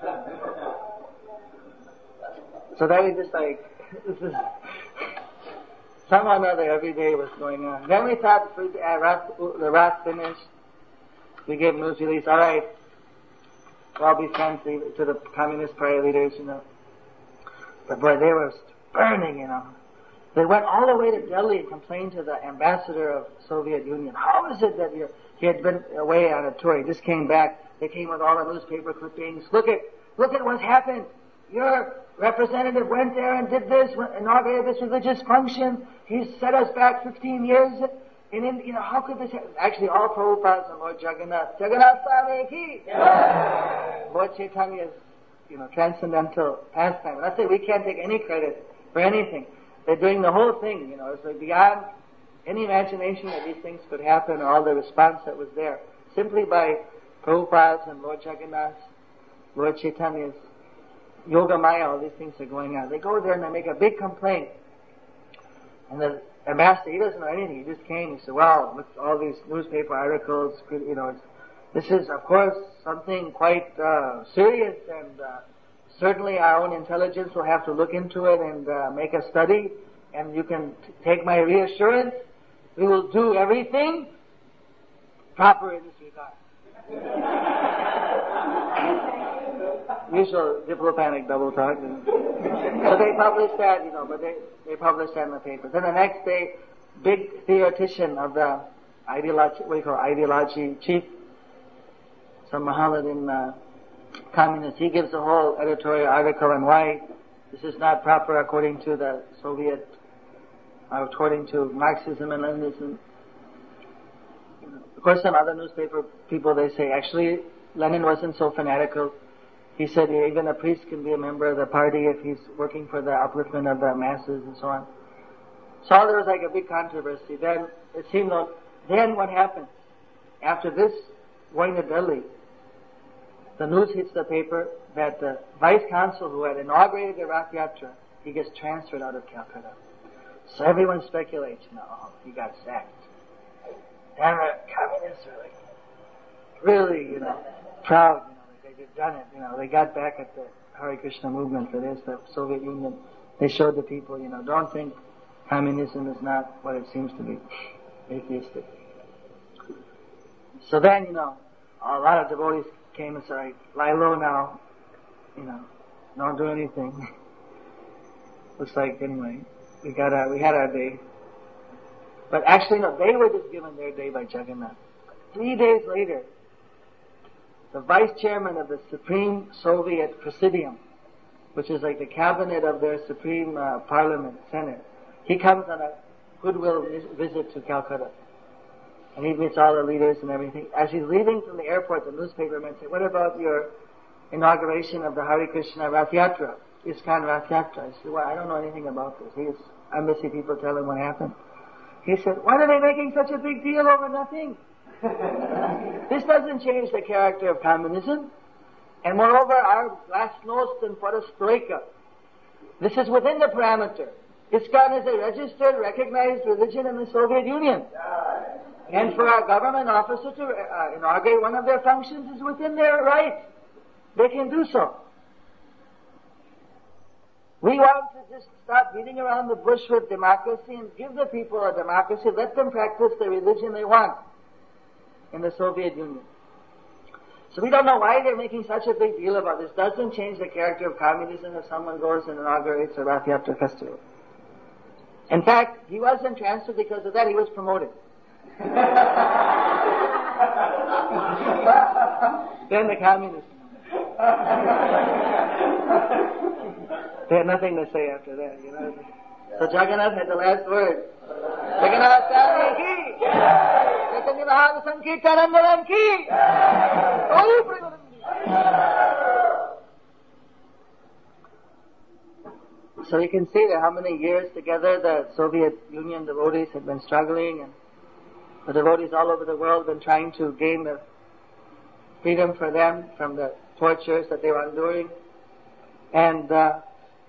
So that was just like this is somehow or other every day was going on. Then we thought for the uh, rat, the rat finished. We gave news release. All right. I'll be friends to the communist party leaders, you know. But boy, they were burning, you know. They went all the way to Delhi and complained to the ambassador of Soviet Union. How is it that you're, he had been away on a tour, he just came back, they came with all the newspaper clippings. Look at, look at what's happened. Your representative went there and did this, inaugurated this religious function. He's set us back fifteen years. And in, you know, how could this happen? Actually, all Prabhupadas and Lord Jagannath, Jagannath Swami ki! Lord Chaitanya's, you know, transcendental pastime. And I say we can't take any credit for anything. They're doing the whole thing, you know. It's like beyond any imagination that these things could happen, or all the response that was there. Simply by Prabhupada's and Lord Jagannath's, Lord Chaitanya's Yoga Maya, all these things are going on. They go there and they make a big complaint. And the ambassador, he doesn't know anything. He just came. He said, "Wow, look at all these newspaper articles. You know, it's, this is, of course, something quite uh, serious, and uh, certainly our own intelligence will have to look into it and uh, make a study. And you can t- take my reassurance We will do everything proper in this regard. Usual diplomatic double talk. You know. So they published that, you know, but they, they published that in the paper. Then the next day, big theoretician of the ideology, what do you call it, ideology chief, some Mohammedan uh, communist, he gives a whole editorial article on why this is not proper according to the Soviet, uh, according to Marxism and Leninism. Of course, some other newspaper people, they say, actually, Lenin wasn't so fanatical. He said even a priest can be a member of the party if he's working for the upliftment of the masses and so on. So there was like a big controversy. Then it seemed like, then what happened? After this, going to Delhi, the news hits the paper that the vice consul who had inaugurated the Rath Yatra, he gets transferred out of Calcutta. So everyone speculates, you know, oh, he got sacked. And the communists are like, really, you know, proud, you know, that they've done it. You know, they got back at the Hare Krishna movement for this, the Soviet Union. They showed the people, you know, don't think communism is not what it seems to be, atheistic. So then, you know, a lot of devotees came and said, right, lie low now, you know, don't do anything. Looks like, anyway, we got our, we had our day. But actually, no, they were just given their day by Jagannath. Three days later, the vice chairman of the Supreme Soviet Presidium, which is like the cabinet of their Supreme uh, Parliament, Senate, he comes on a goodwill visit to Calcutta. And he meets all the leaders and everything. As he's leaving from the airport, the newspapermen say, what about your inauguration of the Hare Krishna Rath Yatra, ISKCON Rath Yatra? I said, well, I don't know anything about this. He's embassy people tell him what happened. He said, why are they making such a big deal over nothing? This doesn't change the character of communism. And moreover, our glasnost and perestroika, this is within the parameter. ISKCON is a registered, recognized religion in the Soviet Union. And for our government officer to uh, inaugurate one of their functions is within their right. They can do so. We want to just stop beating around the bush with democracy and give the people a democracy. Let them practice the religion they want in the Soviet Union. So we don't know why they're making such a big deal about this. Doesn't change the character of communism if someone goes and inaugurates a Rath Yatra festival. In fact, he wasn't transferred because of that. He was promoted. Then the communists. They had nothing to say after that, you know. So Jagannath had the last word. Jagannath Swami ki! Chaitanya Mahaprabhu Sankirtanandaram ki! So you can see that how many years together the Soviet Union devotees had been struggling, and the devotees all over the world have been trying to gain the freedom for them from the tortures that they were enduring. And uh,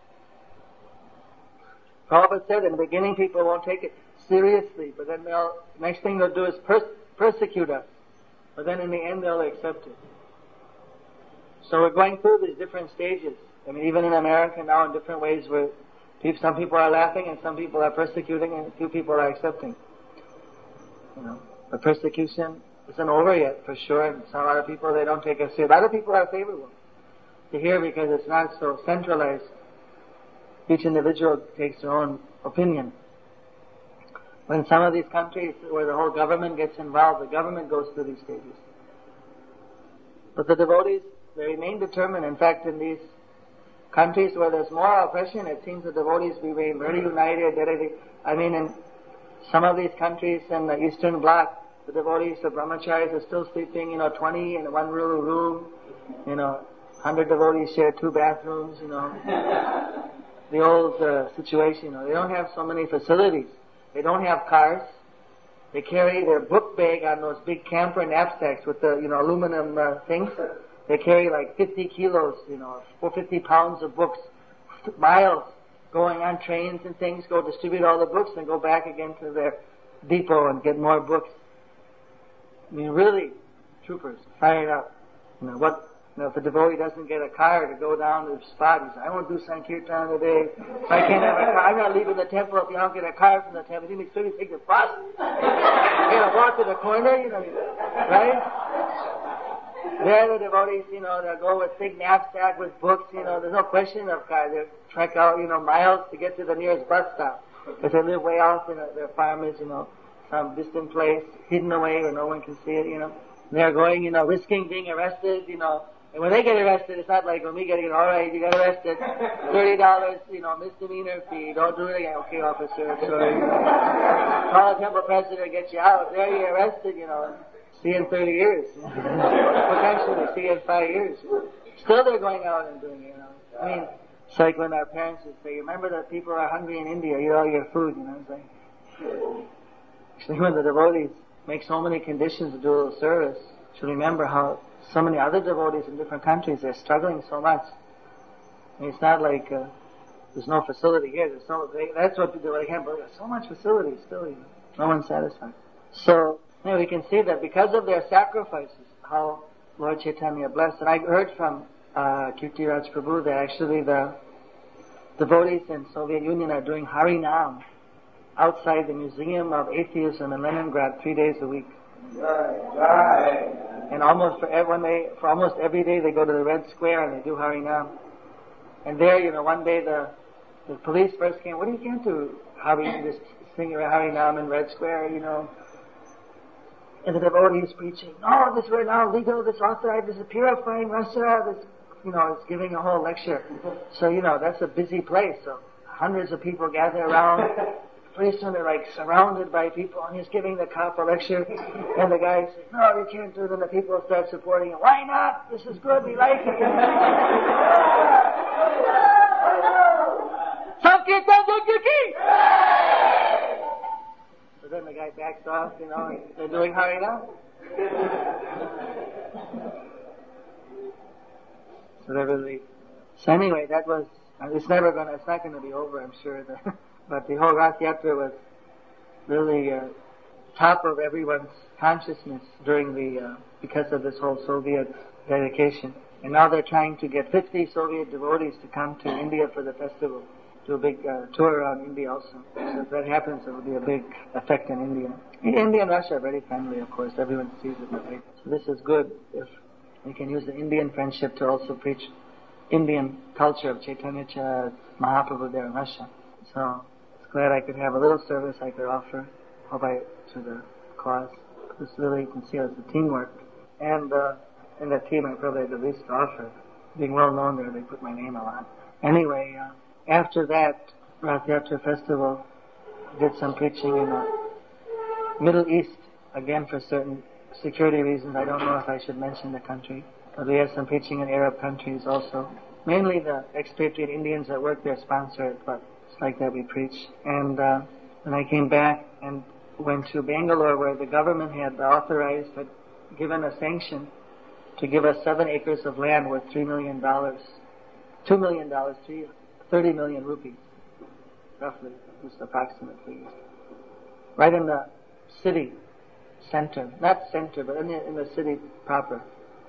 Prabhupada said in the beginning people won't take it seriously, but then they'll, next thing they'll do is pers- persecute us. But then in the end they'll accept it. So we're going through these different stages. I mean, even in America now in different ways where people, some people are laughing and some people are persecuting and a few people are accepting. You know, the persecution isn't over yet for sure, and some other people, they don't take us seriously. Other people are favorable to hear because it's not so centralized. Each individual takes their own opinion. When some of these countries where the whole government gets involved, the government goes through these stages. But the devotees, they remain determined. In fact, in these countries where there's more oppression, it seems the devotees remain very united. I mean, in some of these countries in the Eastern Bloc, the devotees, the brahmacharis are still sleeping, you know, twenty in one little room. You know, one hundred devotees share two bathrooms, you know. The old uh, situation, you know, they don't have so many facilities. They don't have cars. They carry their book bag on those big camper knapsacks with the, you know, aluminum uh, things. They carry like fifty kilos, you know, or fifty pounds of books, miles, going on trains and things, go distribute all the books and go back again to their depot and get more books. I mean, really, troopers, fired up. You know, what You know, if a devotee doesn't get a car to go down to the spot, he says, I won't do Sankirtan today. If I can't have a car, I'm not leaving the temple if you don't get a car from the temple. You make sure you take the bus. You gotta walk to the corner, you know, right? There the devotees, you know, they'll go with big knapsack with books, you know, there's no question of car. They'll trek out, you know, miles to get to the nearest bus stop. Because they live way off, you know, they're farmers, you know, some distant place, hidden away where no one can see it, you know. They're going, you know, risking being arrested, you know. And when they get arrested, it's not like when we get it, all right, you got arrested, thirty dollars, you know, misdemeanor fee, don't do it again. Okay, officer, sorry. You know. Call the temple president, get you out. There you're arrested, you know. See you in thirty years. Potentially, see you in five years. Still they're going out and doing it, you know. I mean, it's like when our parents would say, remember that people are hungry in India, eat all your food, you know what I'm saying? Actually, when the devotees make so many conditions to do a little service, you should remember how so many other devotees in different countries, they're struggling so much. I mean, it's not like uh, there's no facility here. There's so they, that's what people, I can't believe. There's so much facility still, you know. No one's satisfied. So, you know, we can see that because of their sacrifices, how Lord Chaitanya blessed. And I heard from uh, Kirtiraj Prabhu that actually the devotees in Soviet Union are doing Harinam outside the Museum of Atheism in Leningrad three days a week. Right, right. And almost for every, when they, for almost every day they go to the Red Square and they do Harinam. And there, you know, one day the the police first came, what do you can't do Hari, this sing Harinam in Red Square, you know? And the devotee is preaching, no, this we're now legal, this authorized, this is purifying Russia, this, you know, it's giving a whole lecture. So, you know, that's a busy place, so hundreds of people gather around. Pretty soon they're like surrounded by people, and he's giving the cop a lecture, and the guy says, no, you can't do it, and the people start supporting him. Why not? This is good, we like it. Sankirtan Sankirtan! So then the guy backs off, you know, and they're doing Harinam. So they're really... So anyway, that was... It's never gonna... It's not gonna be over, I'm sure. But the whole Rath Yatra was really uh, top of everyone's consciousness during the, uh, because of this whole Soviet dedication. And now they're trying to get fifty Soviet devotees to come to India for the festival, do a big uh, tour around India also. So if that happens, it will be a big effect in India. India and Russia are very friendly, of course. Everyone sees it that way. So this is good if we can use the Indian friendship to also preach Indian culture of Chaitanya Mahaprabhu there in Russia. So glad I could have a little service I could offer, hope I, to the cause. This really, you can see it's a teamwork. And uh, in that team I probably had the least to offer. Being well known there, they put my name a lot. Anyway, uh, after that Rath Yatra festival, did some preaching in the Middle East, again for certain security reasons. I don't know if I should mention the country, but we had some preaching in Arab countries also. Mainly the expatriate Indians that work there sponsor it, but like that we preach. And uh, when I came back and went to Bangalore, where the government had authorized, had given a sanction to give us seven acres of land worth three million dollars, two million dollars, three, thirty million rupees, roughly, just approximately, right in the city center, not center, but in the, in the city proper,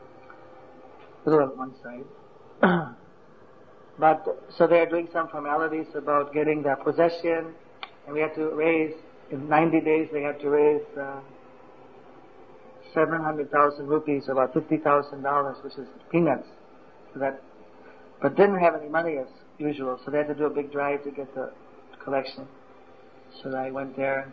a little on one side. But, so they are doing some formalities about getting the possession, and we have to raise, in ninety days they have to raise uh, seven hundred thousand rupees, about fifty thousand dollars, which is peanuts. So that, but didn't have any money as usual, so they had to do a big drive to get the collection. So I went there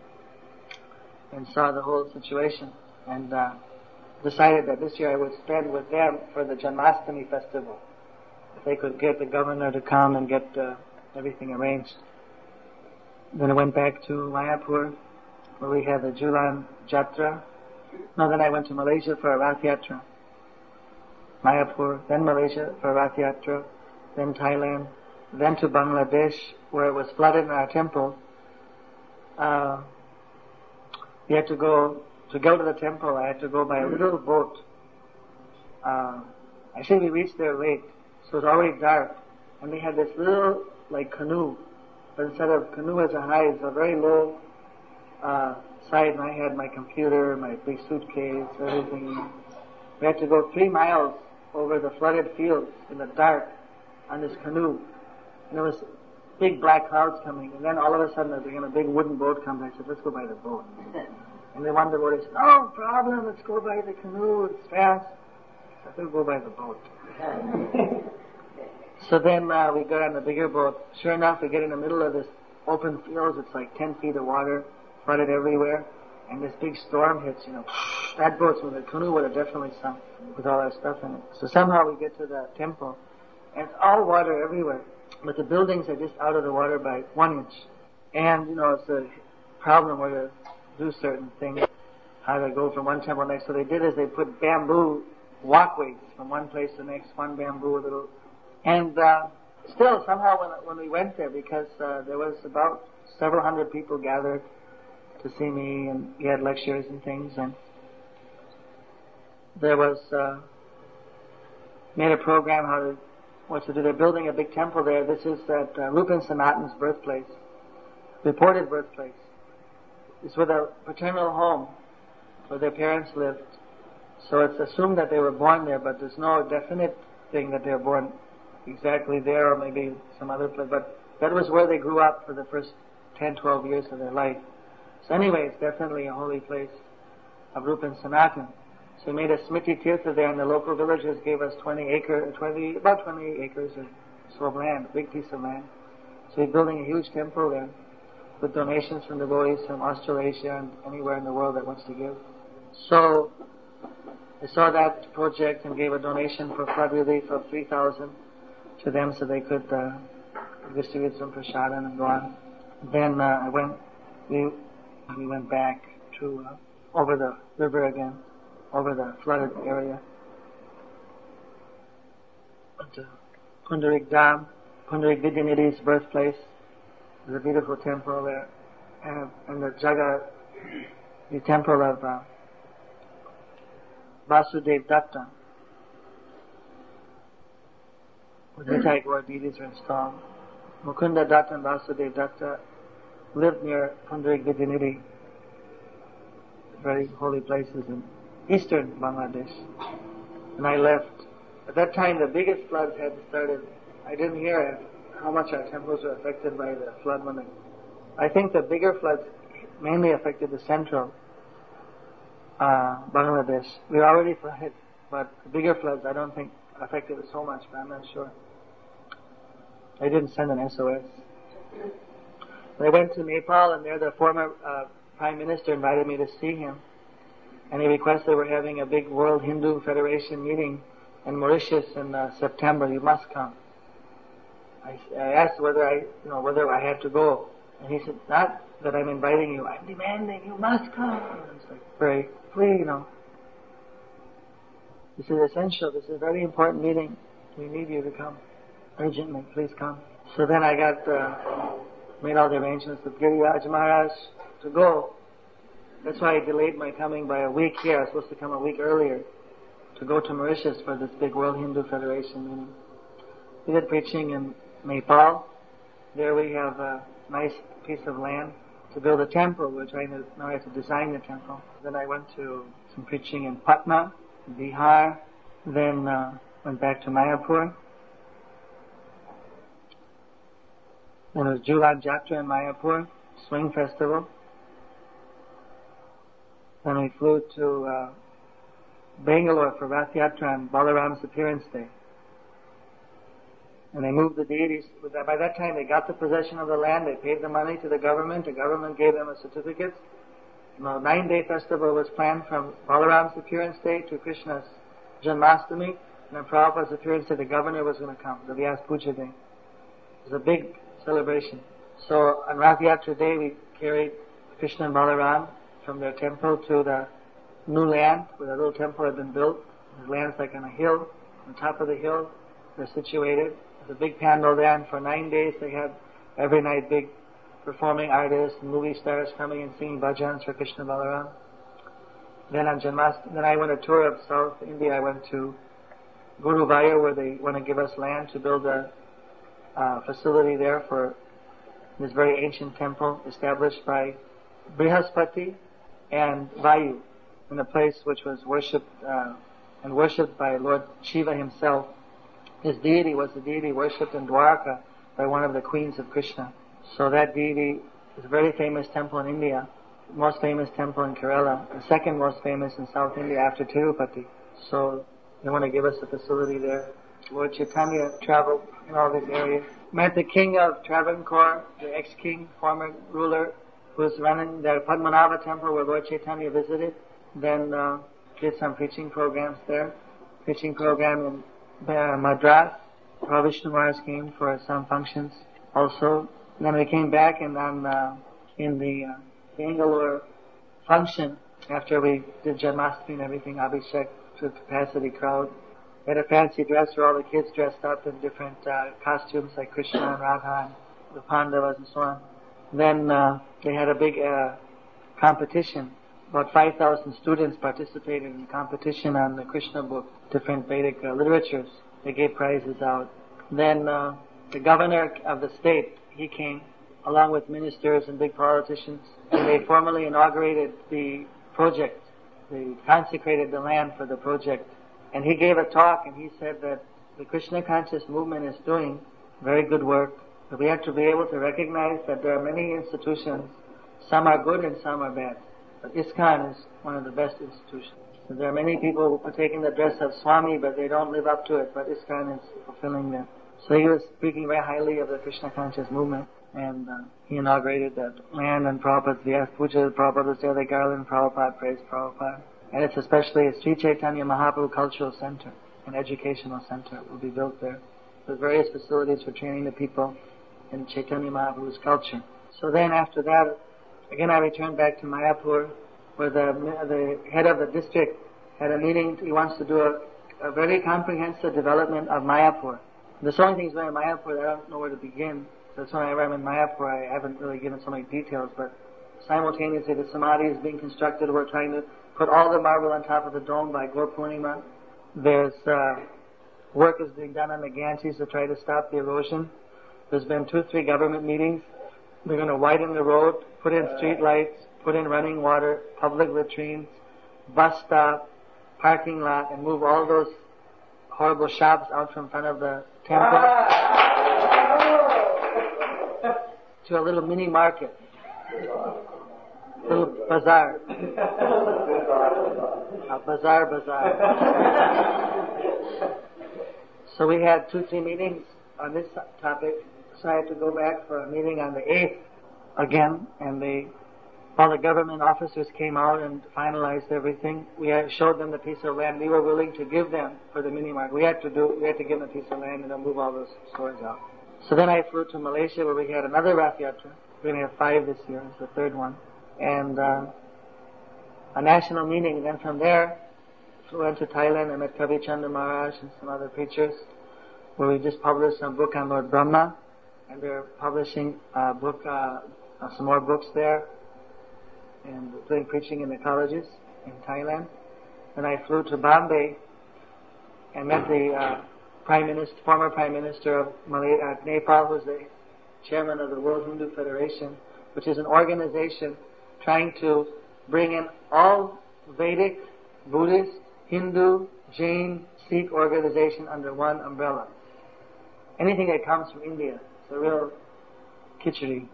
and saw the whole situation, and uh, decided that this year I would spend with them for the Janmashtami festival. If they could get the governor to come and get uh, everything arranged. Then I went back to Mayapur, where we had the Julan Jatra. No, then I went to Malaysia for a Rath Yatra. Mayapur, then Malaysia for a Rath Yatra, then Thailand, then to Bangladesh, where it was flooded in our temple. Uh, we had to go, to go to the temple, I had to go by a little boat. Uh, actually we reached there late. So it was already dark, and they had this little, like, canoe, but instead of canoe as a high, it's a very low uh, side, and I had my computer, my big suitcase, everything. We had to go three miles over the flooded fields in the dark on this canoe. And there was big black clouds coming. And then all of a sudden, again, a big wooden boat comes. I said, let's go by the boat. And they wanted the boat. I said, no problem, let's go by the canoe. It's fast. I said, we'll go by the boat. So then uh, we got on the bigger boat. Sure enough, we get in the middle of this open fields. It's like ten feet of water, flooded everywhere. And this big storm hits, you know. That boat, so the canoe would have definitely sunk with all our stuff in it. So somehow we get to the temple, and it's all water everywhere. But the buildings are just out of the water by one inch. And, you know, it's a problem where to do certain things, how to go from one temple to the next. So they did is they put bamboo walkways from one place to the next, one bamboo little. And uh, still, somehow when, when we went there, because uh, there was about several hundred people gathered to see me, and we had lectures and things, and there was uh, made a program how to what to do. They're building a big temple there. This is at uh, Rupa and Sanatana's birthplace, reported birthplace. It's with a paternal home where their parents lived. So it's assumed that they were born there, but there's no definite thing that they were born exactly there or maybe some other place. But that was where they grew up for the first ten, twelve years of their life. So anyway, it's definitely a holy place of Rupa and Sanatana. So we made a Smriti Tirtha there, and the local villagers gave us twenty acre, twenty, about twenty acres or so of land, a big piece of land. So we're building a huge temple there with donations from devotees from Australasia and anywhere in the world that wants to give. So I saw that project and gave a donation for flood relief of three thousand to them so they could uh, distribute some prasadam and go on. Then uh, I went, we we went back to uh, over the river again, over the flooded area, to Pundarik Dham, Pundarik Vidyanidhi's birthplace. There's a beautiful temple there, and, and the Jaga, the temple of uh, Vasudev Datta, where Nitai Gaur deities are installed. Mukunda Datta and Vasudev Datta lived near Pundarik Vidyanidhi, very holy places in eastern Bangladesh. And I left. At that time, the biggest floods hadn't started. I didn't hear it, how much our temples were affected by the flood when it, I think the bigger floods mainly affected the central uh, Bangladesh. We were already flooded, but the bigger floods I don't think affected it so much, but I'm not sure. I didn't send an S O S. I went to Nepal, and there the former uh, Prime Minister invited me to see him. And he requested, we're having a big World Hindu Federation meeting in Mauritius in uh, September. You must come. I, I asked whether I, you know, whether I had to go. And he said, not that I'm inviting you, I'm demanding you must come. And I was like, very, please, you know. This is essential. This is a very important meeting. We need you to come. Urgently, please come. So then I got, uh, made all the arrangements with Giriraj Maharaj to go. That's why I delayed my coming by a week here. I was supposed to come a week earlier to go to Mauritius for this big World Hindu Federation meeting. We did preaching in Nepal. There we have a nice piece of land to build a temple. We're trying to, now I have to design the temple. Then I went to some preaching in Patna, Bihar. Then uh, went back to Mayapur. Then it was Julan Jatra in Mayapur, Swing Festival. Then we flew to uh, Bangalore for Rath Yatra and Balaram's appearance day. And they moved the deities. By that time, they got the possession of the land. They paid the money to the government. The government gave them a certificate. The nine-day festival was planned from Balaram's appearance day to Krishna's Janmashtami. And then Prabhupada's appearance day, the governor was going to come, the Vyas Puja day. It was a big celebration. So on Rath Yatra day, we carried Krishna and Balaram from their temple to the new land where the little temple had been built. The land's like on a hill. On top of the hill, they're situated. There's a big pandal there, and for nine days they had every night big performing artists and movie stars coming and singing bhajans for Krishna Balaram. Then on Janmashtami, then I went a tour of South India. I went to Guruvayur, where they want to give us land to build a uh, facility there for this very ancient temple established by Brihaspati and Vayu, in a place which was worshipped uh, and worshipped by Lord Shiva himself. His deity was the deity worshipped in Dwarka by one of the queens of Krishna. So that deity is a very famous temple in India, most famous temple in Kerala, the second most famous in South India after Tirupati. So they want to give us a facility there. Lord Chaitanya traveled in all these areas. Met the king of Travancore, the ex-king, former ruler, who was running the Padmanabha temple where Lord Chaitanya visited. Then uh, did some preaching programs there. Preaching program in uh, Madras. Prabhu Vishnu Maharaj came for some functions also. Then we came back and on uh, in the uh, Bangalore function after we did Janmashtami and everything, Abhishek to capacity crowd. We had a fancy dress where all the kids dressed up in different uh, costumes like Krishna and Radha and the Pandavas and so on. Then uh, they had a big uh, competition. About five thousand students participated in the competition on the Krishna book, different Vedic uh, literatures. They gave prizes out. Then uh, the governor of the state, he came along with ministers and big politicians, and they formally inaugurated the project. They consecrated the land for the project. And he gave a talk and he said that the Krishna conscious movement is doing very good work, but we have to be able to recognize that there are many institutions, some are good and some are bad. But ISKCON is one of the best institutions. So there are many people who are taking the dress of Swami, but they don't live up to it, but ISKCON is fulfilling them. So he was speaking very highly of the Krishna conscious movement, and uh, he inaugurated that land, and Prabhupada, the asked Puja, Prabhupada was there, the garland, Prabhupada praised Prabhupada. And it's especially a Sri Chaitanya Mahaprabhu Cultural Center, an educational center will be built there, with various facilities for training the people in Chaitanya Mahaprabhu's culture. So then after that, again I returned back to Mayapur, where the, the head of the district had a meeting. He wants to do a, a very comprehensive development of Mayapur. There's so many things going in Mayapur that I don't know where to begin. That's why I'm in Mayapur, I haven't really given so many details, but simultaneously the Samadhi is being constructed. We're trying to put all the marble on top of the dome by Gaur Purnima. There's uh, work is being done on the Ganges to try to stop the erosion. There's been two, three government meetings. They're going to widen the road, put in street lights, put in running water, public latrines, bus stop, parking lot, and move all those horrible shops out from front of the temple to a little mini market. Little bazaar. A bazaar bazaar. So we had two, three meetings on this topic. So I had to go back for a meeting on the eighth again, and they, all the government officers came out and finalized everything. We had showed them the piece of land we were willing to give them for the mini market. We had to do, we had to give them a piece of land and then move all those stores out. So then I flew to Malaysia where we had another Rath Yatra. We're going to have five this year. It's the third one. And uh, a national meeting. Then from there, we went to Thailand. I met Kavi Chandra Maharaj and some other preachers, where we just published some book on Lord Brahma, and we're publishing a book, uh, uh, some more books there, and doing preaching in the colleges in Thailand. Then I flew to Bombay and met the uh, Prime Minister, former Prime Minister of Malay, uh, Nepal, who's the chairman of the World Hindu Federation, which is an organization trying to bring in all Vedic, Buddhist, Hindu, Jain, Sikh organization under one umbrella. Anything that comes from India, it's a real khichdi.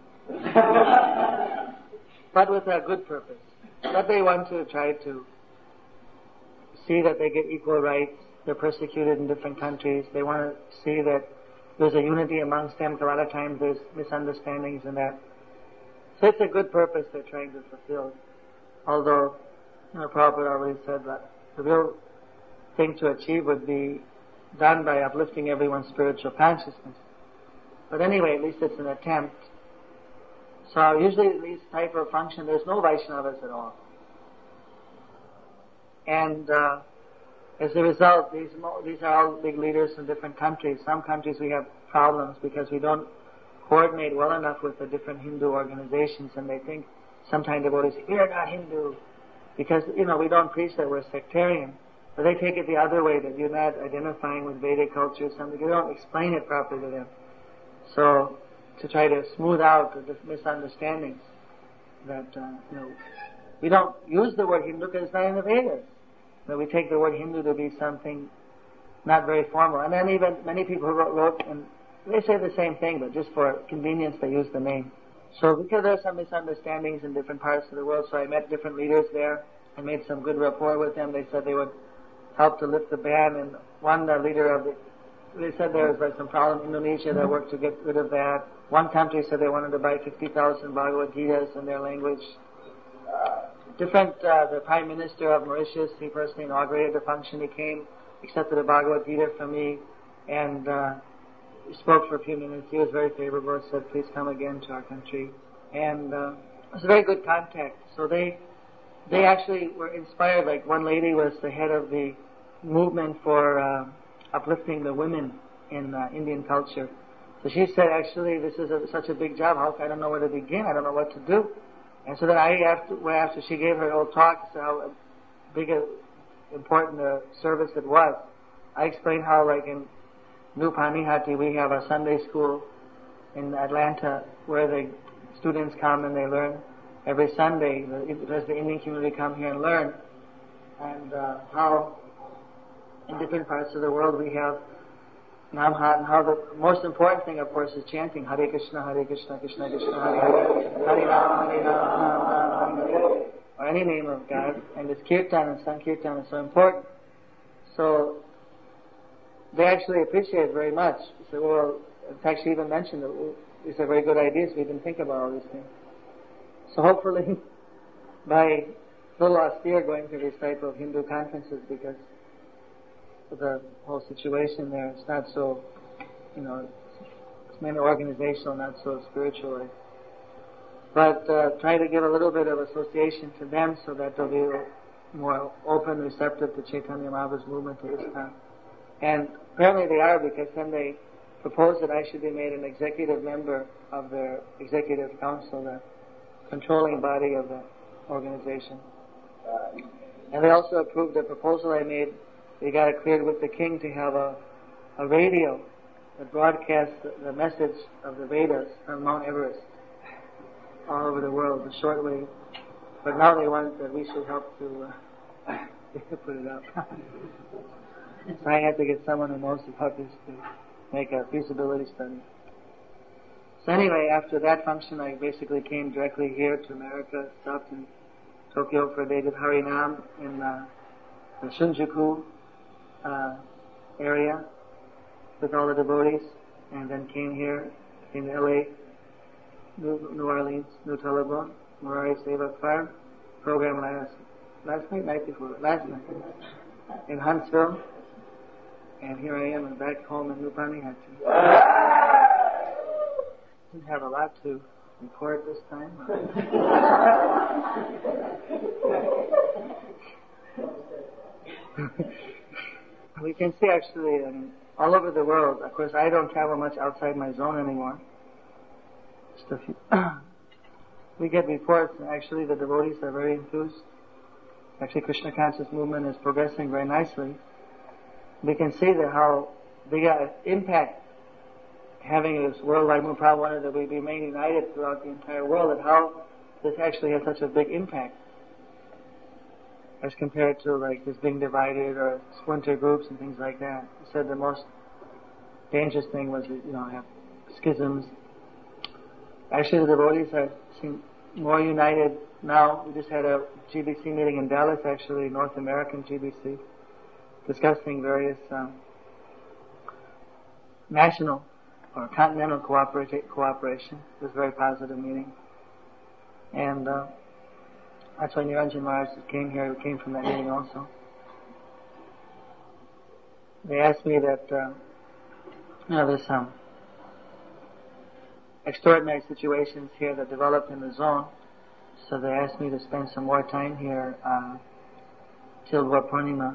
But with a good purpose. But they want to try to see that they get equal rights. They're persecuted in different countries. They want to see that there's a unity amongst them. A lot of times there's misunderstandings and that. So it's a good purpose they're trying to fulfill. Although, you know, Prabhupada always said that the real thing to achieve would be done by uplifting everyone's spiritual consciousness. But anyway, at least it's an attempt. So usually at these type of function, there's no Vaishnavas at all. And uh, as a result, these these are all big leaders from different countries. Some countries we have problems because we don't coordinate well enough with the different Hindu organizations, and they think sometimes devotees say, we are not Hindu, because, you know, we don't preach that we're sectarian. But they take it the other way, that you're not identifying with Vedic culture or something. You don't explain it properly to them. So, to try to smooth out the misunderstandings, that, uh, you know, we don't use the word Hindu because it's not in the Vedas. that we take the word Hindu to be something not very formal. And then even many people who wrote, wrote and they say the same thing, but just for convenience they use the name. So because there are some misunderstandings in different parts of the world, so I met different leaders there and made some good rapport with them. They said they would help to lift the ban, and one uh, leader of the, they said there was like some problem in Indonesia that worked to get rid of that. One country said they wanted to buy fifty thousand Bhagavad Gitas in their language. Uh, different, uh, the Prime Minister of Mauritius, he personally inaugurated the function. He came, accepted a Bhagavad Gita from me, and uh, he spoke for a few minutes. He was very favorable, said, please come again to our country. And uh, it was a very good contact. So they they actually were inspired. Like one lady was the head of the movement for uh, uplifting the women in uh, Indian culture. So she said, actually, this is a, such a big job. How, I don't know where to begin. I don't know what to do. And so then I, after, well, after she gave her old talk, so how big a important uh, service it was, I explained how, like in New Panihati, we have a Sunday school in Atlanta where the students come and they learn every Sunday. Does the Indian community come here and learn? And uh, how in different parts of the world we have Namhat, and how the most important thing, of course, is chanting Hare Krishna, Hare Krishna, Krishna Krishna, Hare Hare, Hare Rama, Hare Rama, Hare Hare, or any name of God. And this Kirtan and Sankirtan is so important. So they actually appreciate it very much. So, well, in fact, she even mentioned that these are very good ideas. We didn't think about all these things. So hopefully, by a little austere going to these type of Hindu conferences, because the whole situation there, it's not so, you know, it's mainly organizational, not so spiritual. But uh, try to give a little bit of association to them so that they'll be more open, receptive to Chaitanya Mahaprabhu's movement to ISKCON. And apparently they are, because then they proposed that I should be made an executive member of their executive council, the controlling body of the organization. And they also approved a proposal I made. They got it cleared with the king to have a, a radio that broadcasts the, the message of the Vedas from Mount Everest all over the world, the shortwave. But now they want that we should help to uh, put it up. So I had to get someone who knows about this to make a feasibility study. So anyway, after that function, I basically came directly here to America, stopped in Tokyo for a day, did Harinam in uh, the Shinjuku uh, area with all the devotees, and then came here in L A, New, New Orleans, New Telebon, Murari Seva Farm, program last last night, night before, last night, in Huntsville, and here I am back home in New Panihati. Didn't have a lot to report this time. We can see actually um, all over the world. Of course, I don't travel much outside my zone anymore. Just a few. We get reports, and actually the devotees are very enthused. Actually, Krishna conscious movement is progressing very nicely. We can see that how big an impact having this worldwide movement. Prabhupada wanted that we remain united throughout the entire world, and how this actually has such a big impact as compared to like this being divided or splinter groups and things like that. He said the most dangerous thing was, you know, have schisms. Actually, the devotees are seem more united now. We just had a G B C meeting in Dallas, actually, North American G B C, discussing various um, national or continental cooperati- cooperation. It was a very positive meeting. And uh, that's why Niranjan Maharaj came here, who came from that meeting also. They asked me that, uh, you know, there's some extraordinary situations here that developed in the zone, so they asked me to spend some more time here uh, till Gaur Purnima.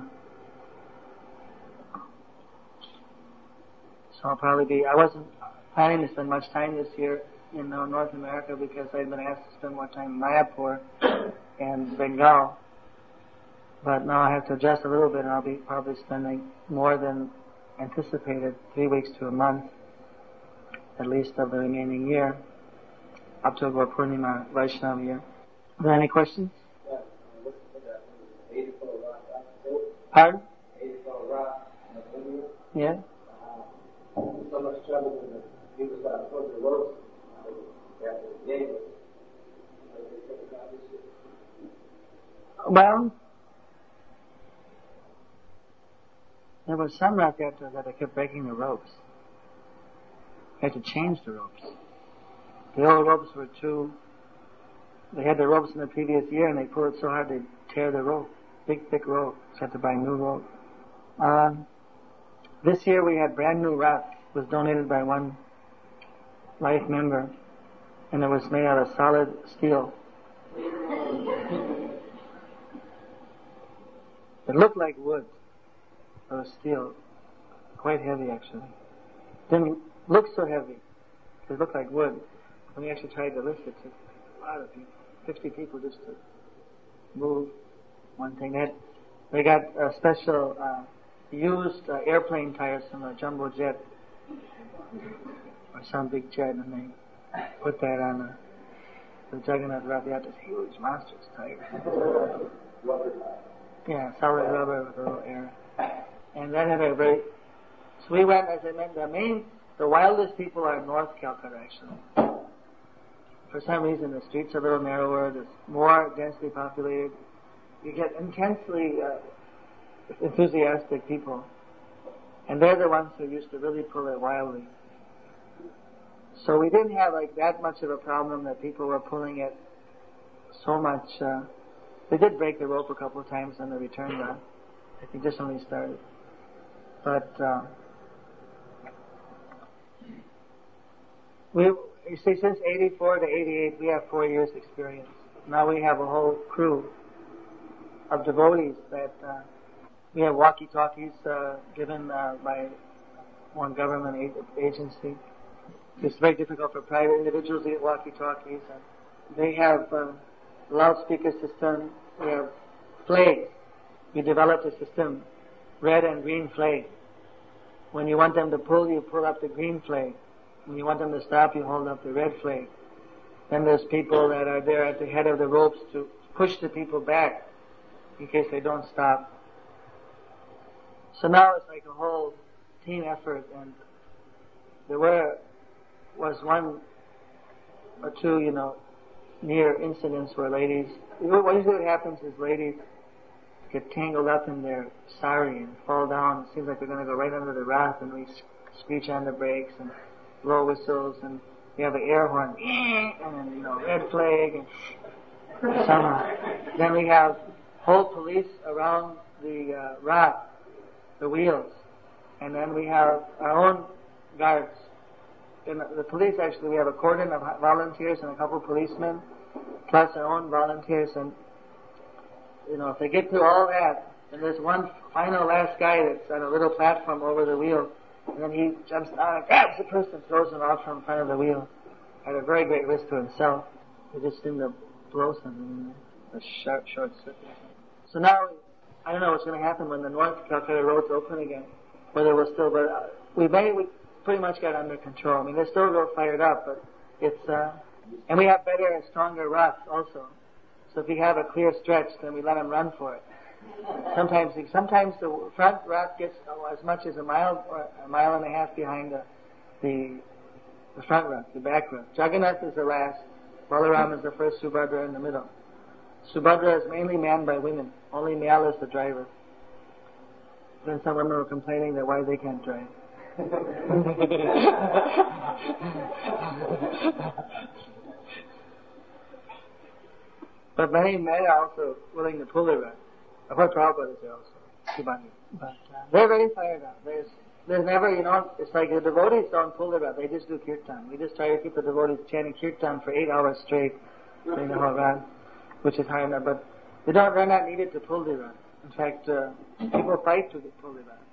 So I'll probably be, I wasn't planning to spend much time this year in uh, North America because I'd been asked to spend more time in Mayapur and Bengal. But now I have to adjust a little bit, and I'll be probably spending more than anticipated, three weeks to a month, at least of the remaining year, up to Gaur Purnima Vaishnava year. Are there any questions? Yeah, looking for that eighty-four rock. Pardon? eighty-four rock in the video. Yeah? Uh, so much trouble when the people started pulling the ropes after the game. Well, there was some rock after that they kept breaking the ropes. They had to change the ropes. The old ropes were too... They had the ropes in the previous year and they pulled it so hard they tear the rope. Big, thick rope. So had to buy new rope. Um, this year we had brand new rock. It was donated by one life member. And it was made out of solid steel. It looked like wood. It was steel. Quite heavy, actually. Didn't look so heavy. It looked like wood. When we actually tried to lift it, it took a lot of people. Fifty people just to move one thing. They, had, they got a special uh, used uh, airplane tires from a jumbo jet or some big jet, and they put that on the, the Juggernaut rock. They had this huge monstrous tire. Yeah, solid rubber with a little air. And that had a very... So we went, as I mentioned, the main, the wildest people are North Calcutta, actually. For some reason, the streets are a little narrower, there's more densely populated. You get intensely uh, enthusiastic people. And they're the ones who used to really pull it wildly. So we didn't have like that much of a problem that people were pulling it so much. Uh, they did break the rope a couple of times on the return run. I think just when we started. But uh, we, you see, since eighty-four to eighty-eight, we have four years experience. Now we have a whole crew of devotees that uh, we have walkie-talkies uh, given uh, by one government agency. It's very difficult for private individuals to get walkie-talkies. And they have uh, loudspeaker system. We have flags. We developed a system, red and green flag. When you want them to pull, you pull up the green flag. When you want them to stop, you hold up the red flag. Then there's people that are there at the head of the ropes to push the people back in case they don't stop. So now it's like a whole team effort, and there were was one or two, you know, near incidents where ladies, what usually happens is ladies get tangled up in their sari and fall down. It seems like they're going to go right under the raft, and we screech on the brakes and blow whistles, and we have an air horn, and, you know, red flag, and somehow. Then we have whole police around the uh, raft, the wheels, and then we have our own guards. In the police, actually, we have a cordon of volunteers and a couple policemen, plus our own volunteers. And, you know, if they get through all that, and there's one final last guy that's on a little platform over the wheel, and then he jumps down and grabs the person, throws him off from front of the wheel, at a very great risk to himself. He just seemed to blow something, a sharp, short circuit. So now, I don't know what's going to happen when the North Calcutta roads open again, whether we'll still, but uh, we may, we pretty much got under control. I mean, they're still real fired up, but it's, uh, and we have better and stronger rocks also. So if we have a clear stretch, then we let them run for it. Sometimes, sometimes the front rock gets as much as a mile or a mile and a half behind the, the, the front rock, the back rock. Jagannath is the last. Balaram is the first. Subhadra in the middle. Subhadra is mainly manned by women. Only male is the driver. Then some women were complaining that why they can't drive. But many men are also willing to pull the rod. Of course, Prabhupada is there also. But uh, they're very fired up. There's, there's never, you know, it's like the devotees don't pull the rod. They just do kirtan. We just try to keep the devotees chanting kirtan for eight hours straight during the whole rod, which is hard enough. But they don't, they're not needed to pull the rod. In fact, uh, people fight to pull the rod.